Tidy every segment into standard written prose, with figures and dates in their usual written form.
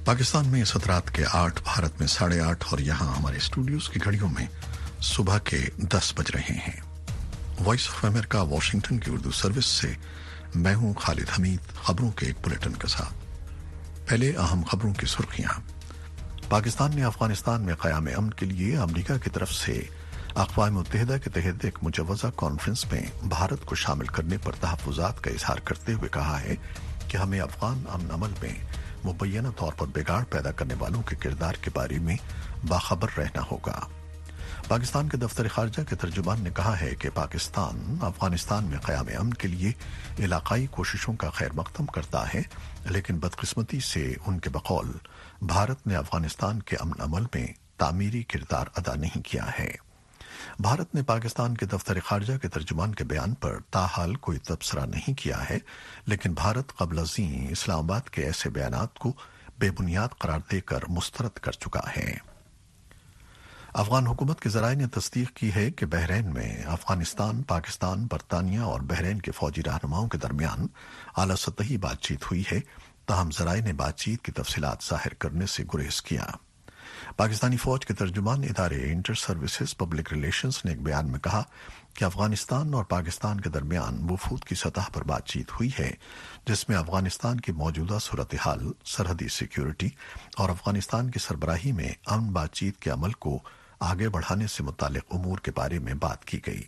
पाकिस्तान में इस रात के 8, भारत में 8:30 और यहाँ हमारे स्टूडियोज की घड़ियों में सुबह के 10 बज रहे हैं। वॉइस ऑफ अमेरिका वॉशिंगटन की उर्दू सर्विस से मैं हूँ खालिद हमीद, खबरों के एक बुलेटिन के साथ। पहले अहम खबरों की सुर्खियां। पाकिस्तान ने अफगानिस्तान में क़याम अमन के लिए अमरीका की तरफ से अक़वाम मुत्तहिदा के तहत एक मुजव्वज़ा कॉन्फ्रेंस में भारत को शामिल करने पर तहफ़्फ़ुज़ात का इज़हार करते हुए कहा है कि हमें अफ़गान अमन अमल में मुबैना तौर पर बिगाड़ पैदा करने वालों के किरदार के बारे में बाखबर रहना होगा। पाकिस्तान के दफ्तर ख़ारजा के तर्जुमान ने कहा है कि पाकिस्तान अफगानिस्तान में क़याम अमन के लिए इलाक़ाई कोशिशों का खैर मक़दम करता है, लेकिन बदकिस्मती से उनके बकौल भारत ने अफगानिस्तान के अमन अमल में तामीरी किरदार अदा नहीं किया है। भारत ने पाकिस्तान के दफ्तर ख़ारजा के तर्जुमान के बयान पर ताहाल कोई तबसरा नहीं किया है, लेकिन भारत क़ब्ल अज़ीं इस्लामाबाद के ऐसे बयानात को बेबुनियाद करार देकर मुस्तरद कर चुका है। अफगान हुकूमत के ज़राए ने तस्दीक की है कि बहरीन में अफगानिस्तान, पाकिस्तान, बरतानिया और बहरीन के फौजी रहनुमाओं के दरमियान आला सतही बातचीत हुई है, ताहम ज़राए ने बातचीत की तफसीलात ज़ाहिर करने से गुरेज किया। पाकिस्तानी फौज के तर्जुमान इदारे इंटर सर्विसेज पब्लिक रिलेशंस ने एक बयान में कहा कि अफगानिस्तान और पाकिस्तान के दरमियान वफूद की सतह पर बातचीत हुई है, जिसमें अफगानिस्तान की मौजूदा सूरत हाल, सरहदी सिक्योरिटी और अफगानिस्तान की सरबराही में अमन बातचीत के अमल को आगे बढ़ाने से मुतालिक उमूर के बारे में बात की गई।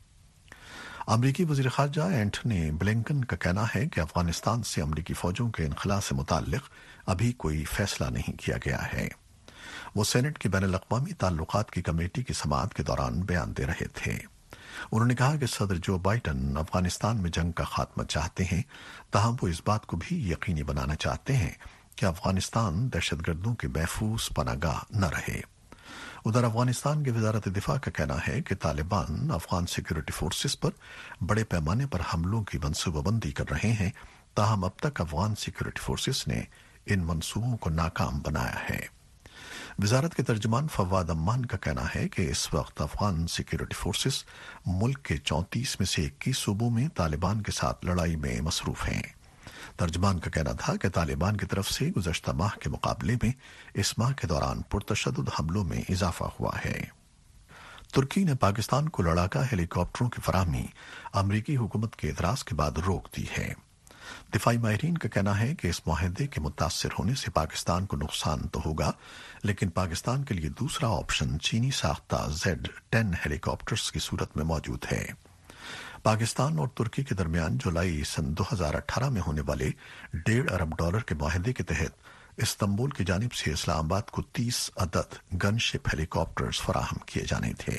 अमरीकी वज़ीर ख़ारजा एंटनी ब्लिंकन का कहना है कि अफगानिस्तान से अमरीकी फौजों के इनखला से मुतालिक अभी कोई फैसला नहीं किया गया है। वो सेनेट की बैनुल-अक़वामी ताल्लुकात की कमेटी की समाअत के दौरान बयान दे रहे थे। उन्होंने कहा कि सदर जो बाइडन अफगानिस्तान में जंग का खात्मा चाहते हैं, ताहम वो इस बात को भी यकीनी बनाना चाहते हैं कि अफगानिस्तान दहशतगर्दों के महफूज पनागाह न रहे। उधर अफगानिस्तान की वजारत दिफा का कहना है कि तालिबान अफगान सिक्योरिटी फोर्सेस पर बड़े पैमाने पर हमलों की मनसूबाबंदी कर रहे हैं, ताहम अब तक अफगान सिक्योरिटी फोर्सेस ने इन मनसूबों को नाकाम बनाया है। वजारत के तर्जुमान फवाद अम्मान का कहना है कि इस वक्त अफगान सिक्योरिटी फोर्सेस मुल्क के 34 में से 21 सूबों में तालिबान के साथ लड़ाई में मसरूफ हैं। तर्जुमान का कहना था कि तालिबान की तरफ से गुज़श्ता माह के मुकाबले में इस माह के दौरान पुरतशद्दुद हमलों में इजाफा हुआ है। तुर्की ने पाकिस्तान को लड़ाका हेलीकॉप्टरों की फराहमी अमरीकी हुकूमत के एतराज़ के बाद रोक दी है। दिफाई माहिरीन का कहना है कि इस मुआहदे के मुतासिर होने से पाकिस्तान को नुकसान तो होगा, लेकिन पाकिस्तान के लिए दूसरा ऑप्शन चीनी साख्ता Z-10 हेलीकॉप्टर्स की सूरत में मौजूद है। पाकिस्तान और तुर्की के दरमियान जुलाई सन 2018 में होने वाले $1.5 अरब के मुआहदे के तहत इस्तांबुल की जानिब से इस्लामाबाद को 30 अदद गनशिप हेलीकॉप्टर्स फराहम किए जाने थे।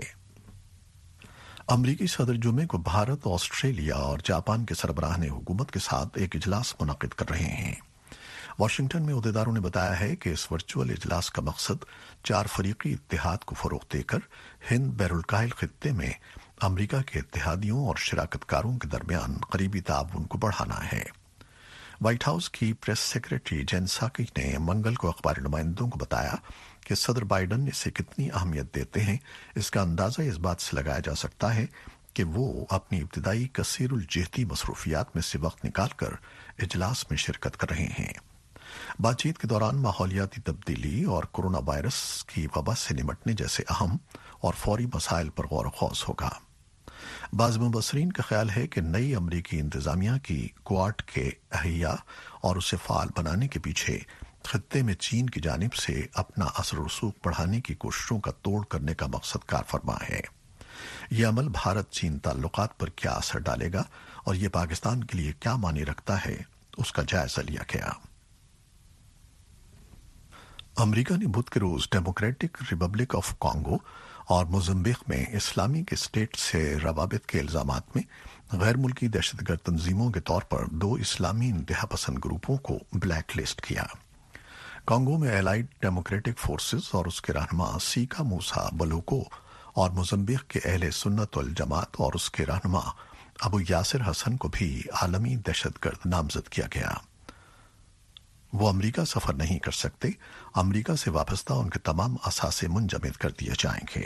अमरीकी सदर जुमे को भारत, ऑस्ट्रेलिया और जापान के सरबराह ने हुकूमत के साथ एक इजलास मुनक़िद कर रहे हैं। वाशिंगटन में उहदेदारों ने बताया है कि इस वर्चुअल इजलास का मकसद 4 फरीकी इत्तेहाद को फरोग़ देकर हिंद बैरुल खित्ते में अमरीका के इत्तेहादियों और शिराकतकारों के दरमियान करीबी ताउन को बढ़ाना है। व्हाइट हाउस की प्रेस सेक्रेटरी जेन साकी ने मंगल को अखबारी नुमाइंदों को बताया कि सदर बाइडन इसे कितनी अहमियत देते हैं, इसका अंदाजा इस बात से लगाया जा सकता है कि वो अपनी इब्तिदाई कसीरुल जिहती मसरूफियात में से वक्त निकालकर इजलास में शिरकत कर रहे हैं। बातचीत के दौरान माहौलियाती तब्दीली और कोरोना वायरस की वबा से निमटने जैसे अहम और फौरी मसाइल पर गौर खौज होगा। बाज़ मुबस्सरीन का ख्याल है कि नई अमरीकी इंतजामिया की क्वाड के अहिया और उसे फाल बनाने के पीछे खित्ते में चीन की जानिब से अपना असर रसूख बढ़ाने की कोशिशों का तोड़ करने का मकसद कार फरमा है। यह अमल भारत चीन ताल्लुकात पर क्या असर डालेगा और यह पाकिस्तान के लिए क्या मानी रखता है, उसका जायजा लिया गया। अमरीका ने बुध के रोज डेमोक्रेटिक रिपब्लिक ऑफ कॉन्गो और मोज़म्बिक में इस्लामिक स्टेट से रवाबित के इल्जामात में गैर मुल्की दहशतगर्द तंजीमों के तौर पर 2 इस्लामी इंतहा पसंद ग्रुपों को ब्लैक लिस्ट किया। कॉन्गो में एलाइड डेमोक्रेटिक फोर्सेस और उसके रहनुमा सीका मूसा बलूको और मोज़म्बिक के अहले सुन्नत वल जमात और उसके रहनुमा अबू यासिर हसन को भी आलमी दहशतगर्द नामजद किया गया। वो अमरीका सफर नहीं कर सकते। अमरीका से वाबस्ता उनके तमाम असासे मुंजमद कर दिए जाएंगे।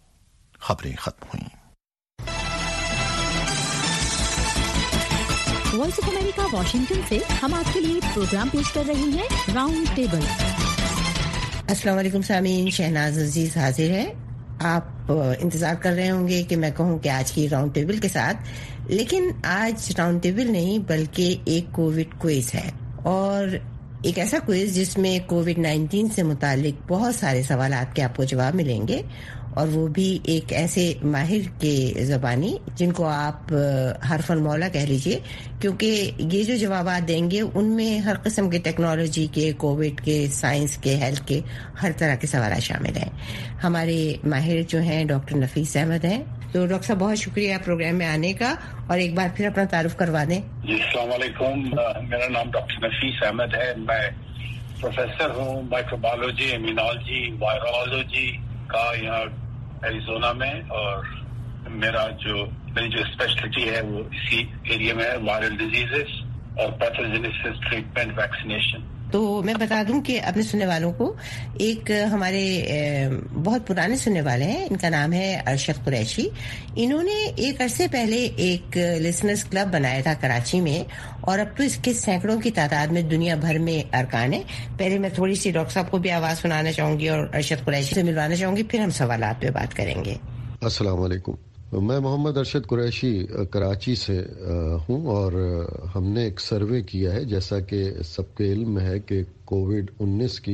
खबरें खत्म हुई। وائس آف امریکہ واشنگٹن سے ہم آپ کے لیے پروگرام پیش کر رہے ہیں راؤنڈ ٹیبل۔ السلام علیکم سامعین، شہناز عزیز حاضر ہے۔ آپ انتظار کر رہے ہوں گے کہ میں کہوں کہ آج کی راؤنڈ ٹیبل کے ساتھ، لیکن آج راؤنڈ ٹیبل نہیں بلکہ ایک کووڈ کوئز ہے، اور ایک ایسا کوئز جس میں کووڈ-19 سے متعلق بہت سارے سوالات کے آپ کو جواب ملیں گے، اور وہ بھی ایک ایسے ماہر کے زبانی جن کو آپ حرف المولا کہہ لیجئے، کیونکہ یہ جو جوابات دیں گے ان میں ہر قسم کے ٹیکنالوجی کے، کووڈ کے، سائنس کے، ہیلتھ کے، ہر طرح کے سوالات شامل ہیں۔ ہمارے ماہر جو ہیں ڈاکٹر نفیس احمد ہیں۔ تو ڈاکٹر صاحب بہت شکریہ پروگرام میں آنے کا، اور ایک بار پھر اپنا تعارف کروا دیں۔ جی السلام علیکم، میرا نام ڈاکٹر نفیس احمد ہے، میں پروفیسر ہوں مائکروبایولوجی، امیونالوجی، وائرولوجی کا یہاں ایریزونا میں، اور میری جو اسپیشلٹی ہے وہ اسی ایریا میں ہے، وائرل ڈیزیزز اور پیتھوجینیسس ٹریٹمنٹ ویکسینیشن۔ تو میں بتا دوں کہ اپنے سننے والوں کو، ایک ہمارے بہت پرانے سننے والے ہیں، ان کا نام ہے ارشد قریشی۔ انہوں نے ایک عرصے پہلے ایک لسنرز کلب بنایا تھا کراچی میں، اور اب تو اس کے سینکڑوں کی تعداد میں دنیا بھر میں ارکان ہیں۔ پہلے میں تھوڑی سی ڈاکٹر صاحب کو بھی آواز سنانا چاہوں گی اور ارشد قریشی سے ملوانا چاہوں گی، پھر ہم سوالات پہ بات کریں گے۔ السلام علیکم، میں محمد ارشد قریشی کراچی سے ہوں، اور ہم نے ایک سروے کیا ہے، جیسا کہ سب کے علم ہے کہ کووڈ-19 کی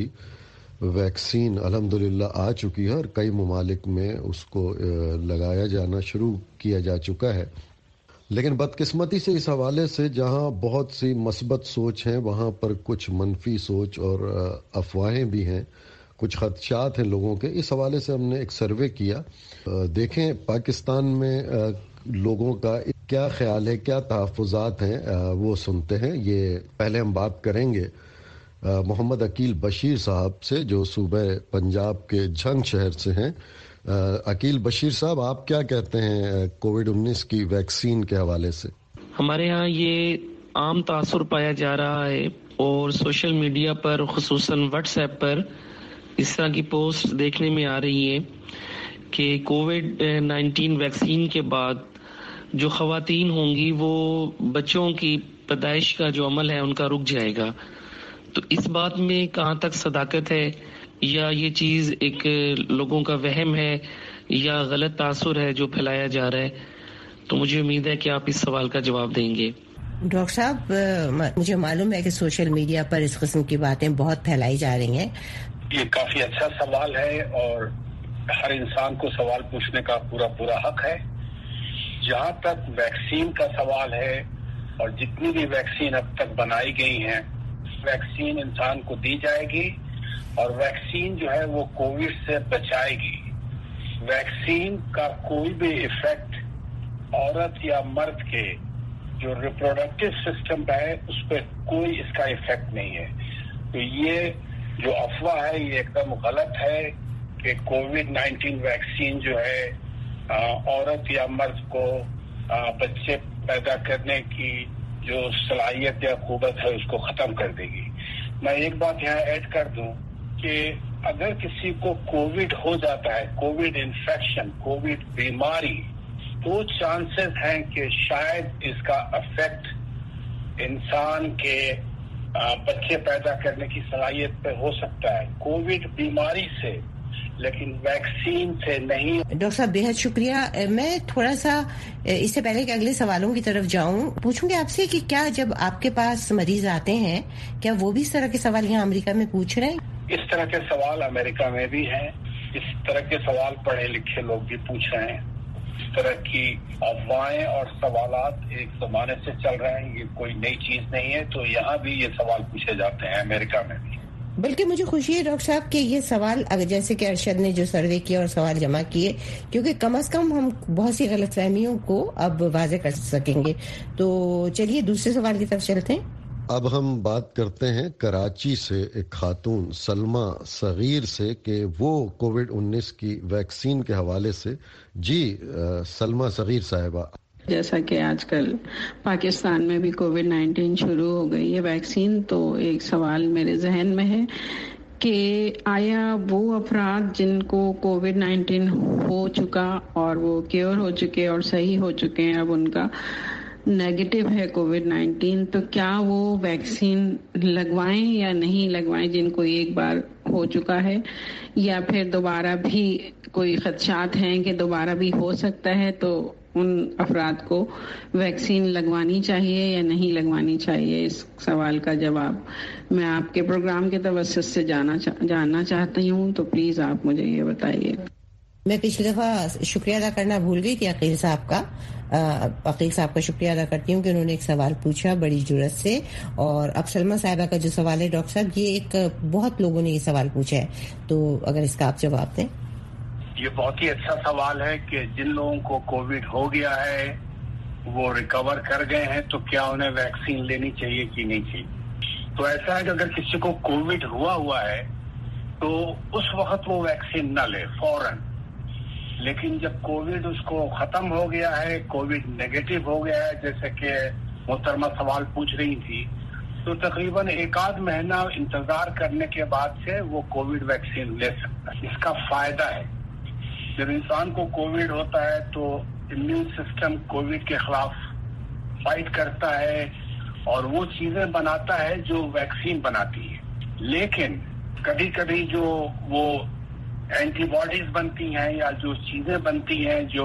ویکسین الحمدللہ آ چکی ہے، اور کئی ممالک میں اس کو لگایا جانا شروع کیا جا چکا ہے۔ لیکن بدقسمتی سے اس حوالے سے جہاں بہت سی مثبت سوچ ہیں، وہاں پر کچھ منفی سوچ اور افواہیں بھی ہیں، کچھ خدشات ہیں لوگوں کے۔ اس حوالے سے ہم نے ایک سروے کیا۔ دیکھیں پاکستان میں لوگوں کا کیا خیال ہے، کیا تحفظات ہیں، وہ سنتے ہیں۔ یہ پہلے ہم بات کریں گے محمد عقیل بشیر صاحب سے، جو صوبہ پنجاب کے جھنگ شہر سے ہیں۔ عقیل بشیر صاحب، آپ کیا کہتے ہیں کووڈ-19 کی ویکسین کے حوالے سے؟ ہمارے ہاں یہ عام تاثر پایا جا رہا ہے، اور سوشل میڈیا پر خصوصاً واٹس ایپ پر اس طرح کی پوسٹ دیکھنے میں آ رہی ہے کہ کووڈ-19 ویکسین کے بعد جو خواتین ہوں گی وہ بچوں کی پیدائش کا جو عمل ہے ان کا رک جائے گا۔ تو اس بات میں کہاں تک صداقت ہے، یا یہ چیز ایک لوگوں کا وہم ہے، یا غلط تاثر ہے جو پھیلایا جا رہا ہے؟ تو مجھے امید ہے کہ آپ اس سوال کا جواب دیں گے۔ ڈاکٹر صاحب، مجھے معلوم ہے کہ سوشل میڈیا پر اس قسم کی باتیں بہت پھیلائی جا رہی ہیں۔ یہ کافی اچھا سوال ہے، اور ہر انسان کو سوال پوچھنے کا پورا حق ہے۔ جہاں تک ویکسین کا سوال ہے، اور جتنی بھی ویکسین اب تک بنائی گئی ہیں، ویکسین انسان کو دی جائے گی، اور ویکسین جو ہے وہ کووڈ سے بچائے گی۔ ویکسین کا کوئی بھی ایفیکٹ عورت یا مرد کے جو ریپروڈکٹیو سسٹم ہے اس پہ کوئی اس کا ایفیکٹ نہیں ہے۔ تو یہ جو افواہ ہے یہ ایک دم غلط ہے کہ کووڈ-19 ویکسین جو ہے عورت یا مرد کو بچے پیدا کرنے کی جو صلاحیت یا قوت ہے اس کو ختم کر دے گی۔ میں ایک بات یہاں ایڈ کر دوں کہ اگر کسی کو کووڈ ہو جاتا ہے، کووڈ انفیکشن، کووڈ بیماری، تو چانسز ہیں کہ شاید اس کا افیکٹ انسان کے بچے پیدا کرنے کی صلاحیت پہ ہو سکتا ہے، کووڈ بیماری سے، لیکن ویکسین سے نہیں۔ ڈاکٹر صاحب بہت شکریہ۔ میں تھوڑا سا اس سے پہلے کہ اگلے سوالوں کی طرف جاؤں، پوچھوں گی آپ سے کہ کیا جب آپ کے پاس مریض آتے ہیں کیا وہ بھی اس طرح کے سوال یہاں امریکہ میں پوچھ رہے ہیں؟ اس طرح کے سوال امریکہ میں بھی ہیں، اس طرح کے سوال پڑھے لکھے لوگ بھی پوچھ رہے ہیں۔ اس طرح کی افواہیں اور سوالات ایک زمانے سے چل رہے ہیں، یہ کوئی نئی چیز نہیں ہے۔ تو یہاں بھی یہ سوال پوچھے جاتے ہیں، امریکہ میں بھی۔ بلکہ مجھے خوشی ہے ڈاکٹر صاحب کہ یہ سوال جیسے کہ ارشد نے جو سروے کیا اور سوال جمع کیے، کیونکہ کم از کم ہم بہت سی غلط فہمیوں کو اب واضح کر سکیں گے۔ تو چلیے دوسرے سوال کی طرف چلتے ہیں۔ اب ہم بات کرتے ہیں کراچی سے ایک خاتون سلمہ صغیر سے کہ وہ کووڈ-19 کی ویکسین کے حوالے سے۔ جی سلمہ صغیر صاحبہ، جیسا کہ آج کل پاکستان میں بھی کووڈ-19 شروع ہو گئی ہے ویکسین، تو ایک سوال میرے ذہن میں ہے کہ آیا وہ افراد جن کو کووڈ-19 ہو چکا اور وہ کیور ہو چکے اور صحیح ہو چکے ہیں، اب ان کا नेगेटिव है कोविड-19, तो क्या वो वैक्सीन लगवाएं या नहीं लगवाएं जिनको एक बार हो चुका है, या फिर दोबारा भी कोई खदशात हैं कि दोबारा भी हो सकता है, तो उन अफराद को वैक्सीन लगवानी चाहिए या नहीं लगवानी चाहिए? इस सवाल का जवाब मैं आपके प्रोग्राम के तवस्सुस से जानना चाहती हूँ, तो प्लीज़ आप मुझे ये बताइए। मैं पिछली दफ़ा शुक्रिया अदा करना भूल गई थी अकील साहब का। अकील साहब का शुक्रिया अदा करती हूँ कि उन्होंने एक सवाल पूछा बड़ी जुर्रत से। और अब सलमा साहिबा का जो सवाल है डॉक्टर साहब, ये एक बहुत लोगों ने ये सवाल पूछा है, तो अगर इसका आप जवाब दें। ये बहुत ही अच्छा सवाल है कि जिन लोगों को कोविड हो गया है वो रिकवर कर गए हैं, तो क्या उन्हें वैक्सीन लेनी चाहिए कि नहीं चाहिए। तो ऐसा है कि अगर किसी को कोविड हुआ है तो उस वक्त वो वैक्सीन न ले फौरन, लेकिन जब कोविड उसको खत्म हो गया है, कोविड नेगेटिव हो गया है, जैसे कि मोहतरमा सवाल पूछ रही थी, तो तकरीबन 1-8 महीना इंतजार करने के बाद से वो कोविड वैक्सीन ले सकता है। इसका फायदा है, जब इंसान को कोविड होता है तो इम्यून सिस्टम कोविड के खिलाफ फाइट करता है और वो चीजें बनाता है जो वैक्सीन बनाती है। लेकिन कभी कभी जो वो एंटीबॉडीज बनती हैं या जो चीजें बनती हैं जो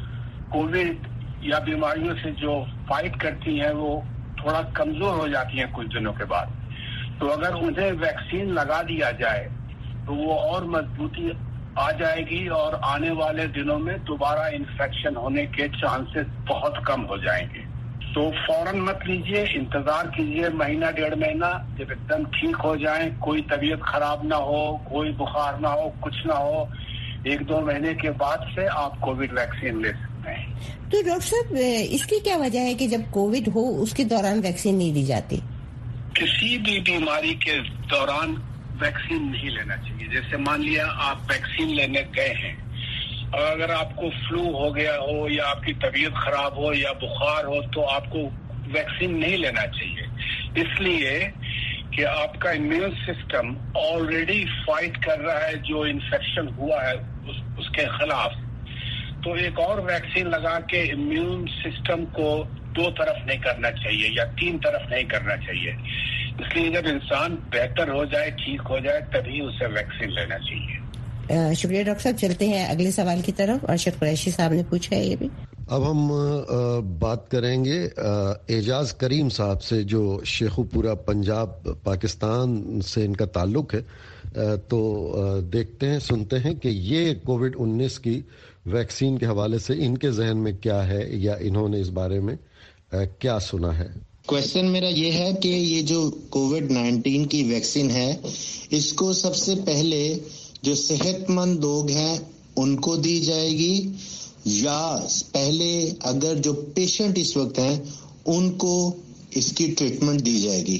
कोविड या बीमारियों से जो फाइट करती हैं, वो थोड़ा कमजोर हो जाती हैं कुछ दिनों के बाद। तो अगर उन्हें वैक्सीन लगा दिया जाए तो वो और मजबूती आ जाएगी और आने वाले दिनों में दोबारा इन्फेक्शन होने के चांसेस बहुत कम हो जाएंगे। तो फौरन मत लीजिए, इंतजार कीजिए महीना 1.5 महीना, जब एकदम ठीक हो जाए, कोई तबीयत खराब ना हो, कोई बुखार ना हो, कुछ ना हो, 1-2 महीने के बाद से आप कोविड वैक्सीन ले सकते हैं। तो डॉक्टर साहब, इसकी क्या वजह है कि जब कोविड हो उसके दौरान वैक्सीन नहीं दी जाती? किसी भी बीमारी के दौरान वैक्सीन नहीं लेना चाहिए। जैसे मान लिया आप वैक्सीन लेने गए हैं और अगर आपको फ्लू हो गया हो या आपकी तबीयत खराब हो या बुखार हो तो आपको वैक्सीन नहीं लेना चाहिए, इसलिए कि आपका इम्यून सिस्टम ऑलरेडी फाइट कर रहा है जो इन्फेक्शन हुआ है उसके खिलाफ। तो एक और वैक्सीन लगा के इम्यून सिस्टम को 2 तरफ नहीं करना चाहिए या 3 तरफ नहीं करना चाहिए। इसलिए जब इंसान बेहतर हो जाए, ठीक हो जाए, तभी उसे वैक्सीन लेना चाहिए। शुक्रिया डॉक्टर साहब। चलते हैं अगले सवाल की तरफ। अरशद कुरैशी साहब ने पूछा है ये भी। अब हम बात करेंगे एजाज करीम साहब से, जो शेखुपुरा पंजाब पाकिस्तान से इनका ताल्लुक है। तो देखते हैं, सुनते हैं कि ये कोविड-19 की वैक्सीन के हवाले से इनके जहन में क्या है या इन्होंने इस बारे में क्या सुना है। क्वेश्चन मेरा ये है कि ये जो कोविड-19 की वैक्सीन है, इसको सबसे पहले जो सेहतमंद लोग हैं उनको दी जाएगी या पहले अगर जो पेशेंट इस वक्त हैं उनको इसकी ट्रीटमेंट दी जाएगी?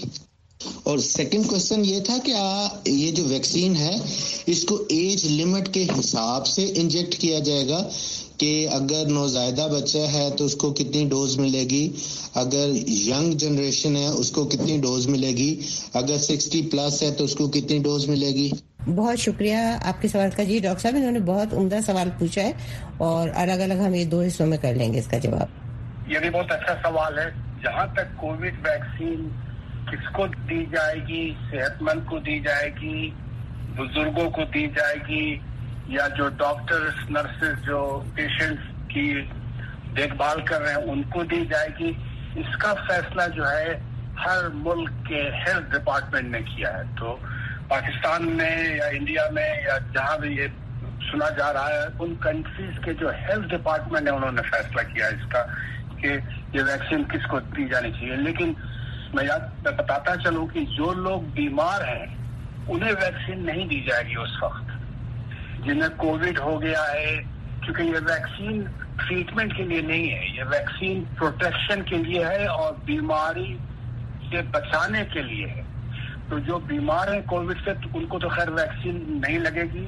और सेकंड क्वेश्चन ये था कि ये जो वैक्सीन है इसको एज लिमिट के हिसाब से इंजेक्ट किया जाएगा कि अगर नौज़ायदा बच्चा है तो उसको कितनी डोज मिलेगी, अगर यंग जनरेशन है उसको कितनी डोज मिलेगी, अगर 60 प्लस है तो उसको कितनी डोज मिलेगी? बहुत शुक्रिया आपके सवाल का जी डॉक्टर साहब, इन्होंने बहुत उम्दा सवाल पूछा है और अलग अलग हम ये 2 हिस्सों में कर लेंगे इसका जवाब। ये भी बहुत अच्छा सवाल है। जहाँ तक कोविड वैक्सीन किसको दी जाएगी, सेहतमंद को दी जाएगी, बुजुर्गों को दी जाएगी या जो डॉक्टर्स नर्सेज जो पेशेंट्स की देखभाल कर रहे हैं उनको दी जाएगी, इसका फैसला जो है हर मुल्क के हेल्थ डिपार्टमेंट ने किया है। तो पाकिस्तान में या इंडिया में या जहां भी ये सुना जा रहा है, उन कंट्रीज के जो हेल्थ डिपार्टमेंट है उन्होंने फैसला किया इसका कि ये वैक्सीन किसको दी जानी चाहिए। लेकिन मैं बताता चलूं कि जो लोग बीमार हैं उन्हें वैक्सीन नहीं दी जाएगी उस वक्त जिन्हें कोविड हो गया है, क्योंकि ये वैक्सीन ट्रीटमेंट के लिए नहीं है, ये वैक्सीन प्रोटेक्शन के लिए है और बीमारी से बचाने के लिए है। तो जो बीमार हैं कोविड से तो उनको तो खैर वैक्सीन नहीं लगेगी।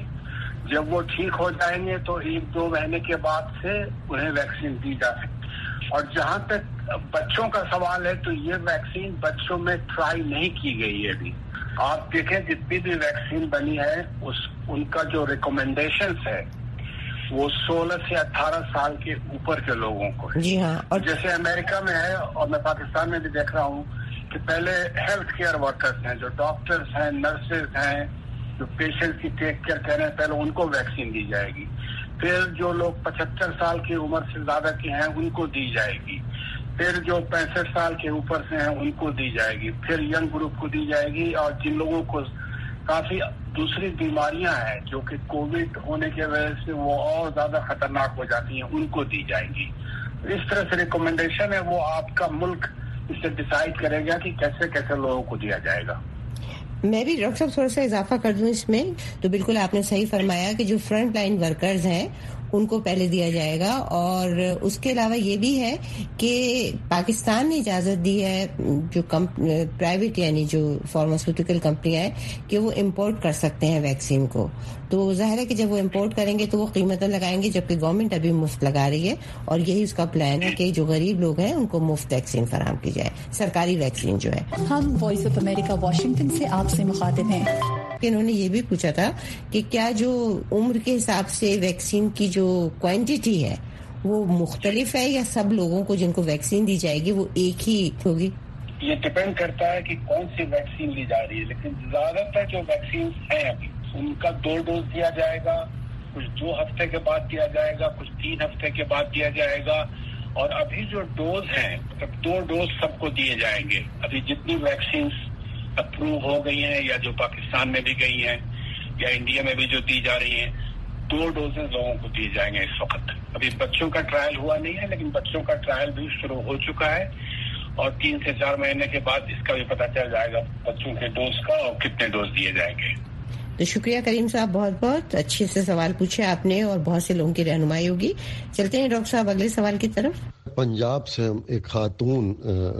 जब वो ठीक हो जाएंगे तो 1-2 महीने के बाद से उन्हें वैक्सीन दी जा सकती। और जहां तक बच्चों का सवाल है तो ये वैक्सीन बच्चों में ट्राई नहीं की गई है अभी। आप देखें जितनी भी वैक्सीन बनी है उनका जो रिकमेंडेशंस है वो 16 से 18 साल के ऊपर के लोगों को है। जी हाँ। और जैसे अमेरिका में है और मैं पाकिस्तान में भी देख रहा हूँ कि पहले हेल्थ केयर वर्कर्स हैं, जो डॉक्टर्स हैं, नर्सेज हैं, जो पेशेंट की टेक केयर कर रहे हैं, पहले उनको वैक्सीन दी जाएगी। फिर जो लोग 75 साल की उम्र से ज्यादा के हैं उनको दी जाएगी। फिर जो 65 साल के ऊपर से हैं उनको दी जाएगी। फिर यंग ग्रुप को दी जाएगी। और जिन लोगों को काफी दूसरी बीमारियां हैं जो कि कोविड होने की वजह से वो और ज्यादा खतरनाक हो जाती हैं, उनको दी जाएगी। इस तरह से रिकमेंडेशन है, वो आपका मुल्क इससे डिसाइड करेगा कि कैसे कैसे लोगों को दिया जाएगा। मैं भी डॉक्टर साहब थोड़ा सा इजाफा कर दूं इसमें, तो बिल्कुल आपने सही फरमाया कि जो फ्रंट लाइन वर्कर्स हैं उनको पहले दिया जाएगा। और उसके अलावा ये भी है कि पाकिस्तान ने इजाजत दी है जो प्राइवेट यानी जो फार्मास्यूटिकल कंपनियां हैं कि वो इंपोर्ट कर सकते हैं वैक्सीन को। तो जाहिर है कि जब वो इंपोर्ट करेंगे तो वो कीमतें लगाएंगे, जबकि गवर्नमेंट अभी मुफ्त लगा रही है। और यही उसका प्लान है कि जो गरीब लोग हैं उनको मुफ्त वैक्सीन फराहम की जाए, सरकारी वैक्सीन जो है। हम वॉइस ऑफ अमेरिका वाशिंगटन से आपसे मुखातिब हैं। इन्होंने ये भी पूछा था कि क्या जो उम्र के हिसाब से वैक्सीन की जो क्वांटिटी है वो मुख्तलिफ है या सब लोगों को जिनको वैक्सीन दी जाएगी वो एक ही होगी? ये डिपेंड करता है कि कौन सी वैक्सीन ली जा रही है, लेकिन ज्यादातर जो वैक्सीन हैं अभी उनका 2 डोज दिया जाएगा। कुछ 2 हफ्ते के बाद दिया जाएगा, कुछ 3 हफ्ते के बाद दिया जाएगा। और अभी जो डोज हैं मतलब 2 डोज सबको दिए जाएंगे। अभी जितनी वैक्सीन अप्रूव हो गई हैं या जो पाकिस्तान में भी गई हैं या इंडिया में भी जो दी जा रही हैं, 2 डोजेज लोगों को दिए जाएंगे इस वक्त। अभी बच्चों का ट्रायल हुआ नहीं है, लेकिन बच्चों का ट्रायल भी शुरू हो चुका है और 3 से 4 महीने के बाद इसका भी पता चल जाएगा बच्चों के डोज का और कितने डोज दिए जाएंगे। तो शुक्रिया करीम साहब, बहुत बहुत अच्छे से सवाल पूछे आपने और बहुत से लोगों की रहनुमाई होगी। चलते हैं डॉक्टर साहब अगले सवाल की तरफ। पंजाब से हम एक खातून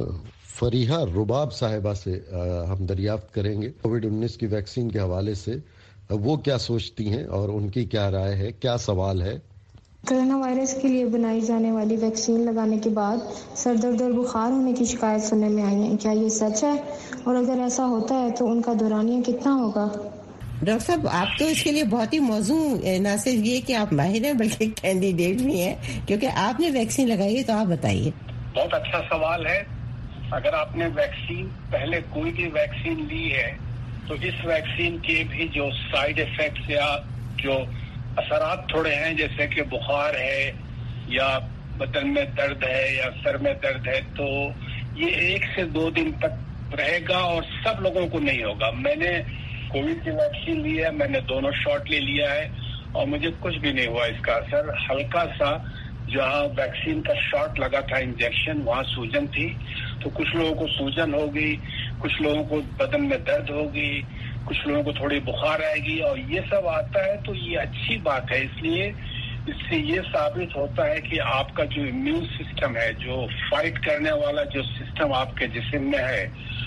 फरीहा रुबाब साहिबा से हम दरियाफ्त करेंगे कोविड-19 की वैक्सीन के हवाले से वो क्या सोचती हैं और उनकी क्या राय है, क्या सवाल है। कोरोना वायरस के लिए बनाई जाने वाली वैक्सीन लगाने के बाद सर दर्द और बुखार होने की शिकायत सुनने में आई है, क्या ये सच है? और अगर ऐसा होता है तो उनका दौरानिया कितना होगा? डॉक्टर साहब आप तो इसके लिए बहुत ही मौजू, न सिर्फ ये कि आप माहिर हैं बल्कि कैंडिडेट भी हैं, क्योंकि आपने वैक्सीन लगाई है, तो आप बताइए। बहुत अच्छा सवाल है। अगर आपने वैक्सीन पहले कोई भी वैक्सीन ली है तो इस वैक्सीन के भी जो साइड इफेक्ट्स या जो असरात थोड़े हैं, जैसे कि बुखार है या बदन में दर्द है या सर में दर्द है, तो ये 1 से 2 दिन तक रहेगा और सब लोगों को नहीं होगा। मैंने कोविड की वैक्सीन ली है, मैंने दोनों शॉट ले लिया है और मुझे कुछ भी नहीं हुआ इसका असर। हल्का सा जहाँ वैक्सीन का शॉट लगा था इंजेक्शन, वहाँ सूजन थी, तो कुछ लोगों को सूजन होगी, कुछ लोगों को बदन में दर्द होगी, कुछ लोगों को थोड़ी बुखार आएगी और ये सब आता है तो ये अच्छी बात है। इसलिए इससे ये साबित होता है कि आपका जो इम्यून सिस्टम है, जो फाइट करने वाला जो सिस्टम आपके जिस्म में है,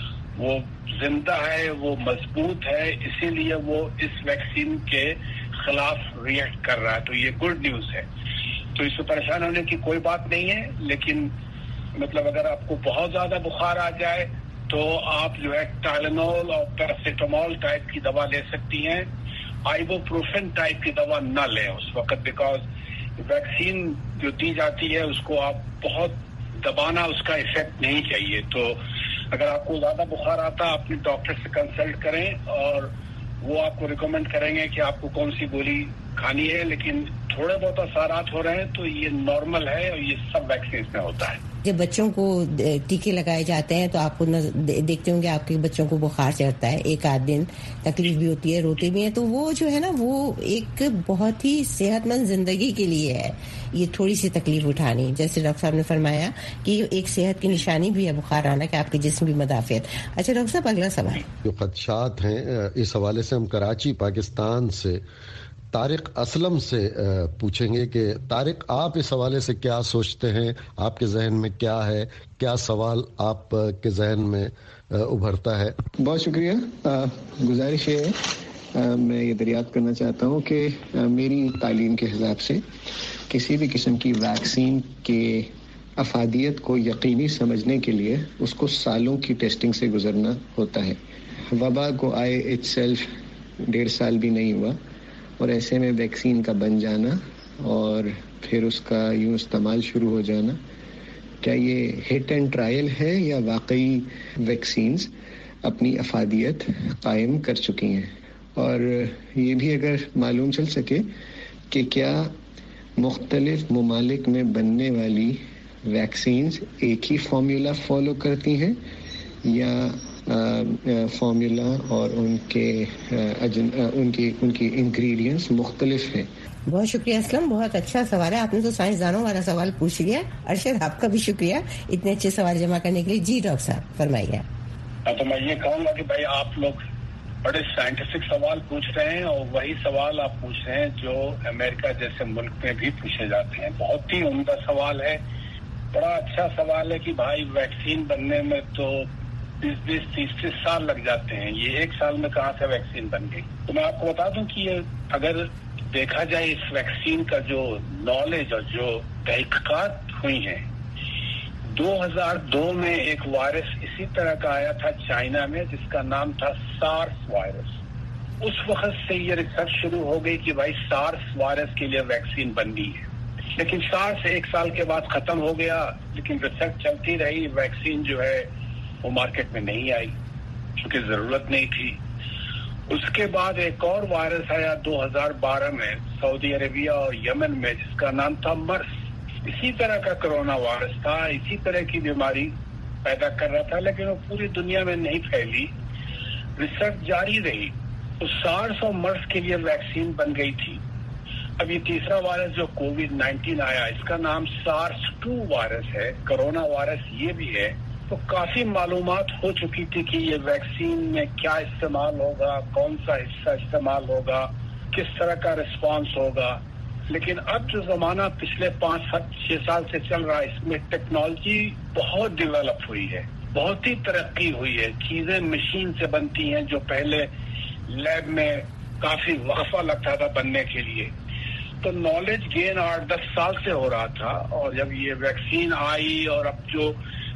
वो जिंदा है, वो मजबूत है, इसीलिए वो इस वैक्सीन के खिलाफ रिएक्ट कर रहा है। तो ये गुड न्यूज है, तो इससे परेशान होने की कोई बात नहीं है। लेकिन मतलब अगर आपको बहुत ज्यादा बुखार आ जाए तो आप जो है टाइलेनॉल और पैरासिटामोल टाइप की दवा ले सकती हैं। आइबुप्रोफेन टाइप की दवा न लें उस वक्त, बिकॉज वैक्सीन जो दी जाती है उसको आप बहुत दबाना, उसका इफेक्ट नहीं चाहिए। तो अगर आपको ज्यादा बुखार आता है अपने डॉक्टर से कंसल्ट करें और वो आपको रिकमेंड करेंगे कि आपको कौन सी गोली खानी है। लेकिन थोड़े बहुत असरात हो रहे हैं तो ये नॉर्मल है और ये सब वैक्सीन में होता है। जब बच्चों को टीके लगाए जाते हैं तो आपको देखते होंगे आपके बच्चों को बुखार चढ़ता है, 1 आध दिन तकलीफ भी होती है, रोते भी हैं, तो वो जो है ना वो एक बहुत ही सेहतमंद जिंदगी के लिए है ये थोड़ी सी तकलीफ उठानी। जैसे डॉक्टर साहब ने फरमाया कि एक सेहत की निशानी भी है बुखार आना, कि आपके जिस्म की मदाफियत। अच्छा डॉक्टर साहब अगला सवाल। जो खदशात हैं इस हवाले से हम कराची पाकिस्तान से तारिक असलम से पूछेंगे कि तारिक आप इस हवाले से क्या सोचते हैं, आपके जहन में क्या है, क्या सवाल आपके जहन में उभरता है। बहुत शुक्रिया। गुजारिश है मैं ये दरियाफ्त करना चाहता हूँ कि मेरी तालीम के हिसाब से किसी भी किस्म की वैक्सीन के अफादियत को यकीनी समझने के लिए उसको सालों की टेस्टिंग से गुजरना होता है। वबा को आए इटसेल्फ 1.5 साल भी नहीं हुआ और ऐसे में वैक्सीन का बन जाना اور پھر اس کا یوں استعمال شروع ہو جانا، کیا یہ ہٹ اینڈ ٹرائل ہے یا واقعی ویکسینز اپنی افادیت قائم کر چکی ہیں؟ اور یہ بھی اگر معلوم چل سکے کہ کیا مختلف ممالک میں بننے والی ویکسینز ایک ہی فارمولا فالو کرتی ہیں یا فارمولا اور ان کے انگریڈینٹس مختلف ہیں؟ بہت شکریہ اسلم، بہت اچھا سوال ہے، آپ نے تو سائنسدانوں والا سوال پوچھ لیا۔ ارشد آپ کا بھی شکریہ اتنے اچھے سوال جمع کرنے کے لیے۔ جی ڈاکٹر صاحب فرمائیے۔ تو میں یہ کہوں گا کہ بھائی آپ لوگ بڑے سائنٹیفک سوال پوچھ رہے ہیں اور وہی سوال آپ پوچھ رہے ہیں جو امریکہ جیسے ملک میں بھی پوچھے جاتے ہیں۔ بہت ہی عمدہ سوال ہے، بڑا اچھا سوال ہے کہ بھائی ویکسین بننے میں تو 20-30 سال لگ جاتے ہیں، یہ ایک سال میں کہاں سے ویکسین بن گئی؟ تو میں آپ کو بتا دوں کہ یہ اگر دیکھا جائے اس ویکسین کا جو نالج اور جو تحقیقات ہوئی ہیں، 2002 میں ایک وائرس اسی طرح کا آیا تھا چائنا میں جس کا نام تھا سارس وائرس۔ اس وقت سے یہ ریسرچ شروع ہو گئی کہ بھائی سارس وائرس کے لیے ویکسین بننی ہے، لیکن سارس ایک سال کے بعد ختم ہو گیا، لیکن ریسرچ چلتی رہی، ویکسین جو ہے وہ مارکیٹ میں نہیں آئی کیونکہ ضرورت نہیں تھی۔ اس کے بعد ایک اور وائرس آیا 2012 میں سعودی عربیہ اور یمن میں جس کا نام تھا مرس، اسی طرح کا کرونا وائرس تھا، اسی طرح کی بیماری پیدا کر رہا تھا، لیکن وہ پوری دنیا میں نہیں پھیلی، ریسرچ جاری رہی، تو سارس اور مرس کے لیے ویکسین بن گئی تھی۔ اب یہ تیسرا وائرس جو کووڈ-19 آیا، اس کا نام سارس 2 وائرس ہے، کرونا وائرس یہ بھی ہے۔ تو کافی معلومات ہو چکی تھی کہ یہ ویکسین میں کیا استعمال ہوگا، کون سا حصہ استعمال ہوگا، کس طرح کا رسپانس ہوگا، لیکن اب جو زمانہ پچھلے 5-6 سال سے چل رہا ہے، اس میں ٹیکنالوجی بہت ڈیولپ ہوئی ہے، بہت ہی ترقی ہوئی ہے، چیزیں مشین سے بنتی ہیں جو پہلے لیب میں کافی وقفہ لگتا تھا بننے کے لیے۔ تو نالج گین 8-10 سال سے ہو رہا تھا، اور جب یہ ویکسین آئی اور اب جو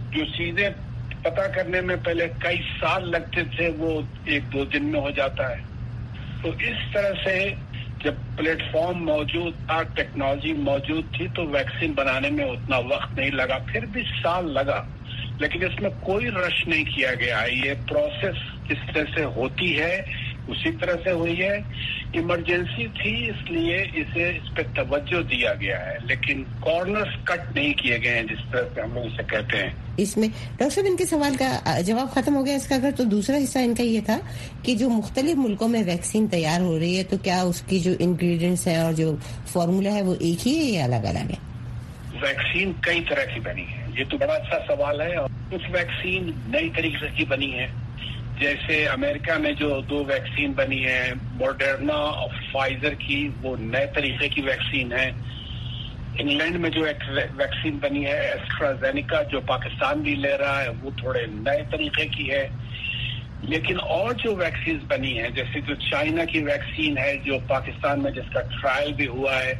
چیزیں پتہ کرنے میں پہلے کئی سال لگتے تھے وہ 1-2 دن میں ہو جاتا ہے۔ تو اس طرح سے جب پلیٹ فارم موجود تھا، ٹیکنالوجی موجود تھی، تو ویکسین بنانے میں اتنا وقت نہیں لگا، پھر بھی سال لگا، لیکن اس میں کوئی رش نہیں کیا گیا ہے۔ یہ پروسیس جس طرح سے ہوتی ہے اسی طرح سے ہوئی ہے۔ ایمرجنسی تھی اس لیے اس پہ توجہ دیا گیا ہے، لیکن کارنرز کٹ نہیں کیے گئے ہیں جس طرح سے ہم لوگ اسے کہتے ہیں۔ اس میں ڈاکٹر صاحب ان کے سوال کا جواب ختم ہو گیا اس کا، اگر تو دوسرا حصہ ان کا یہ تھا کہ جو مختلف ملکوں میں ویکسین تیار ہو رہی ہے تو کیا اس کی جو انگریڈینٹس ہیں اور جو فارمولا ہے وہ ایک ہی ہے یا الگ الگ ہے؟ ویکسین کئی طرح کی بنی ہے، یہ تو بڑا اچھا سوال ہے، اور کچھ ویکسین نئی طریقے کی بنی ہے، جیسے امریکہ میں جو 2 ویکسین بنی ہے، موڈرنا اور فائزر کی، وہ نئے طریقے کی ویکسین ہے۔ انگلینڈ میں جو ایک ویکسین بنی ہے ایسٹرازینیکا، جو پاکستان بھی لے رہا ہے، وہ تھوڑے نئے طریقے کی ہے۔ لیکن اور جو ویکسین بنی ہے، جیسے جو چائنا کی ویکسین ہے جو پاکستان میں جس کا ٹرائل بھی ہوا ہے،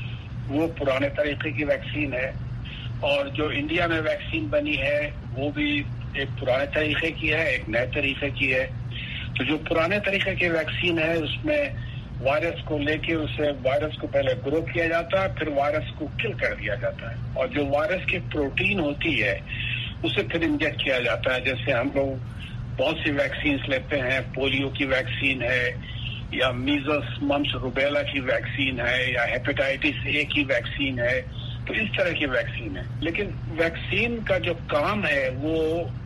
وہ پرانے طریقے کی ویکسین ہے، اور جو انڈیا میں ویکسین بنی ہے وہ بھی ایک پرانے طریقے کی ہے، ایک نئے طریقے کی ہے۔ تو جو پرانے طریقے کی ویکسین ہے اس میں وائرس کو لے کے اسے وائرس کو پہلے گرو کیا جاتا ہے، پھر وائرس کو کل کر دیا جاتا ہے، اور جو وائرس کی پروٹین ہوتی ہے اسے پھر انجیکٹ کیا جاتا ہے۔ جیسے ہم لوگ بہت سی ویکسینز لیتے ہیں، پولیو کی ویکسین ہے، یا میزلس ممپس روبیلا کی ویکسین ہے، یا ہیپیٹائٹس اے کی ویکسین ہے، تو اس طرح کی ویکسین ہے۔ لیکن ویکسین کا جو کام ہے وہ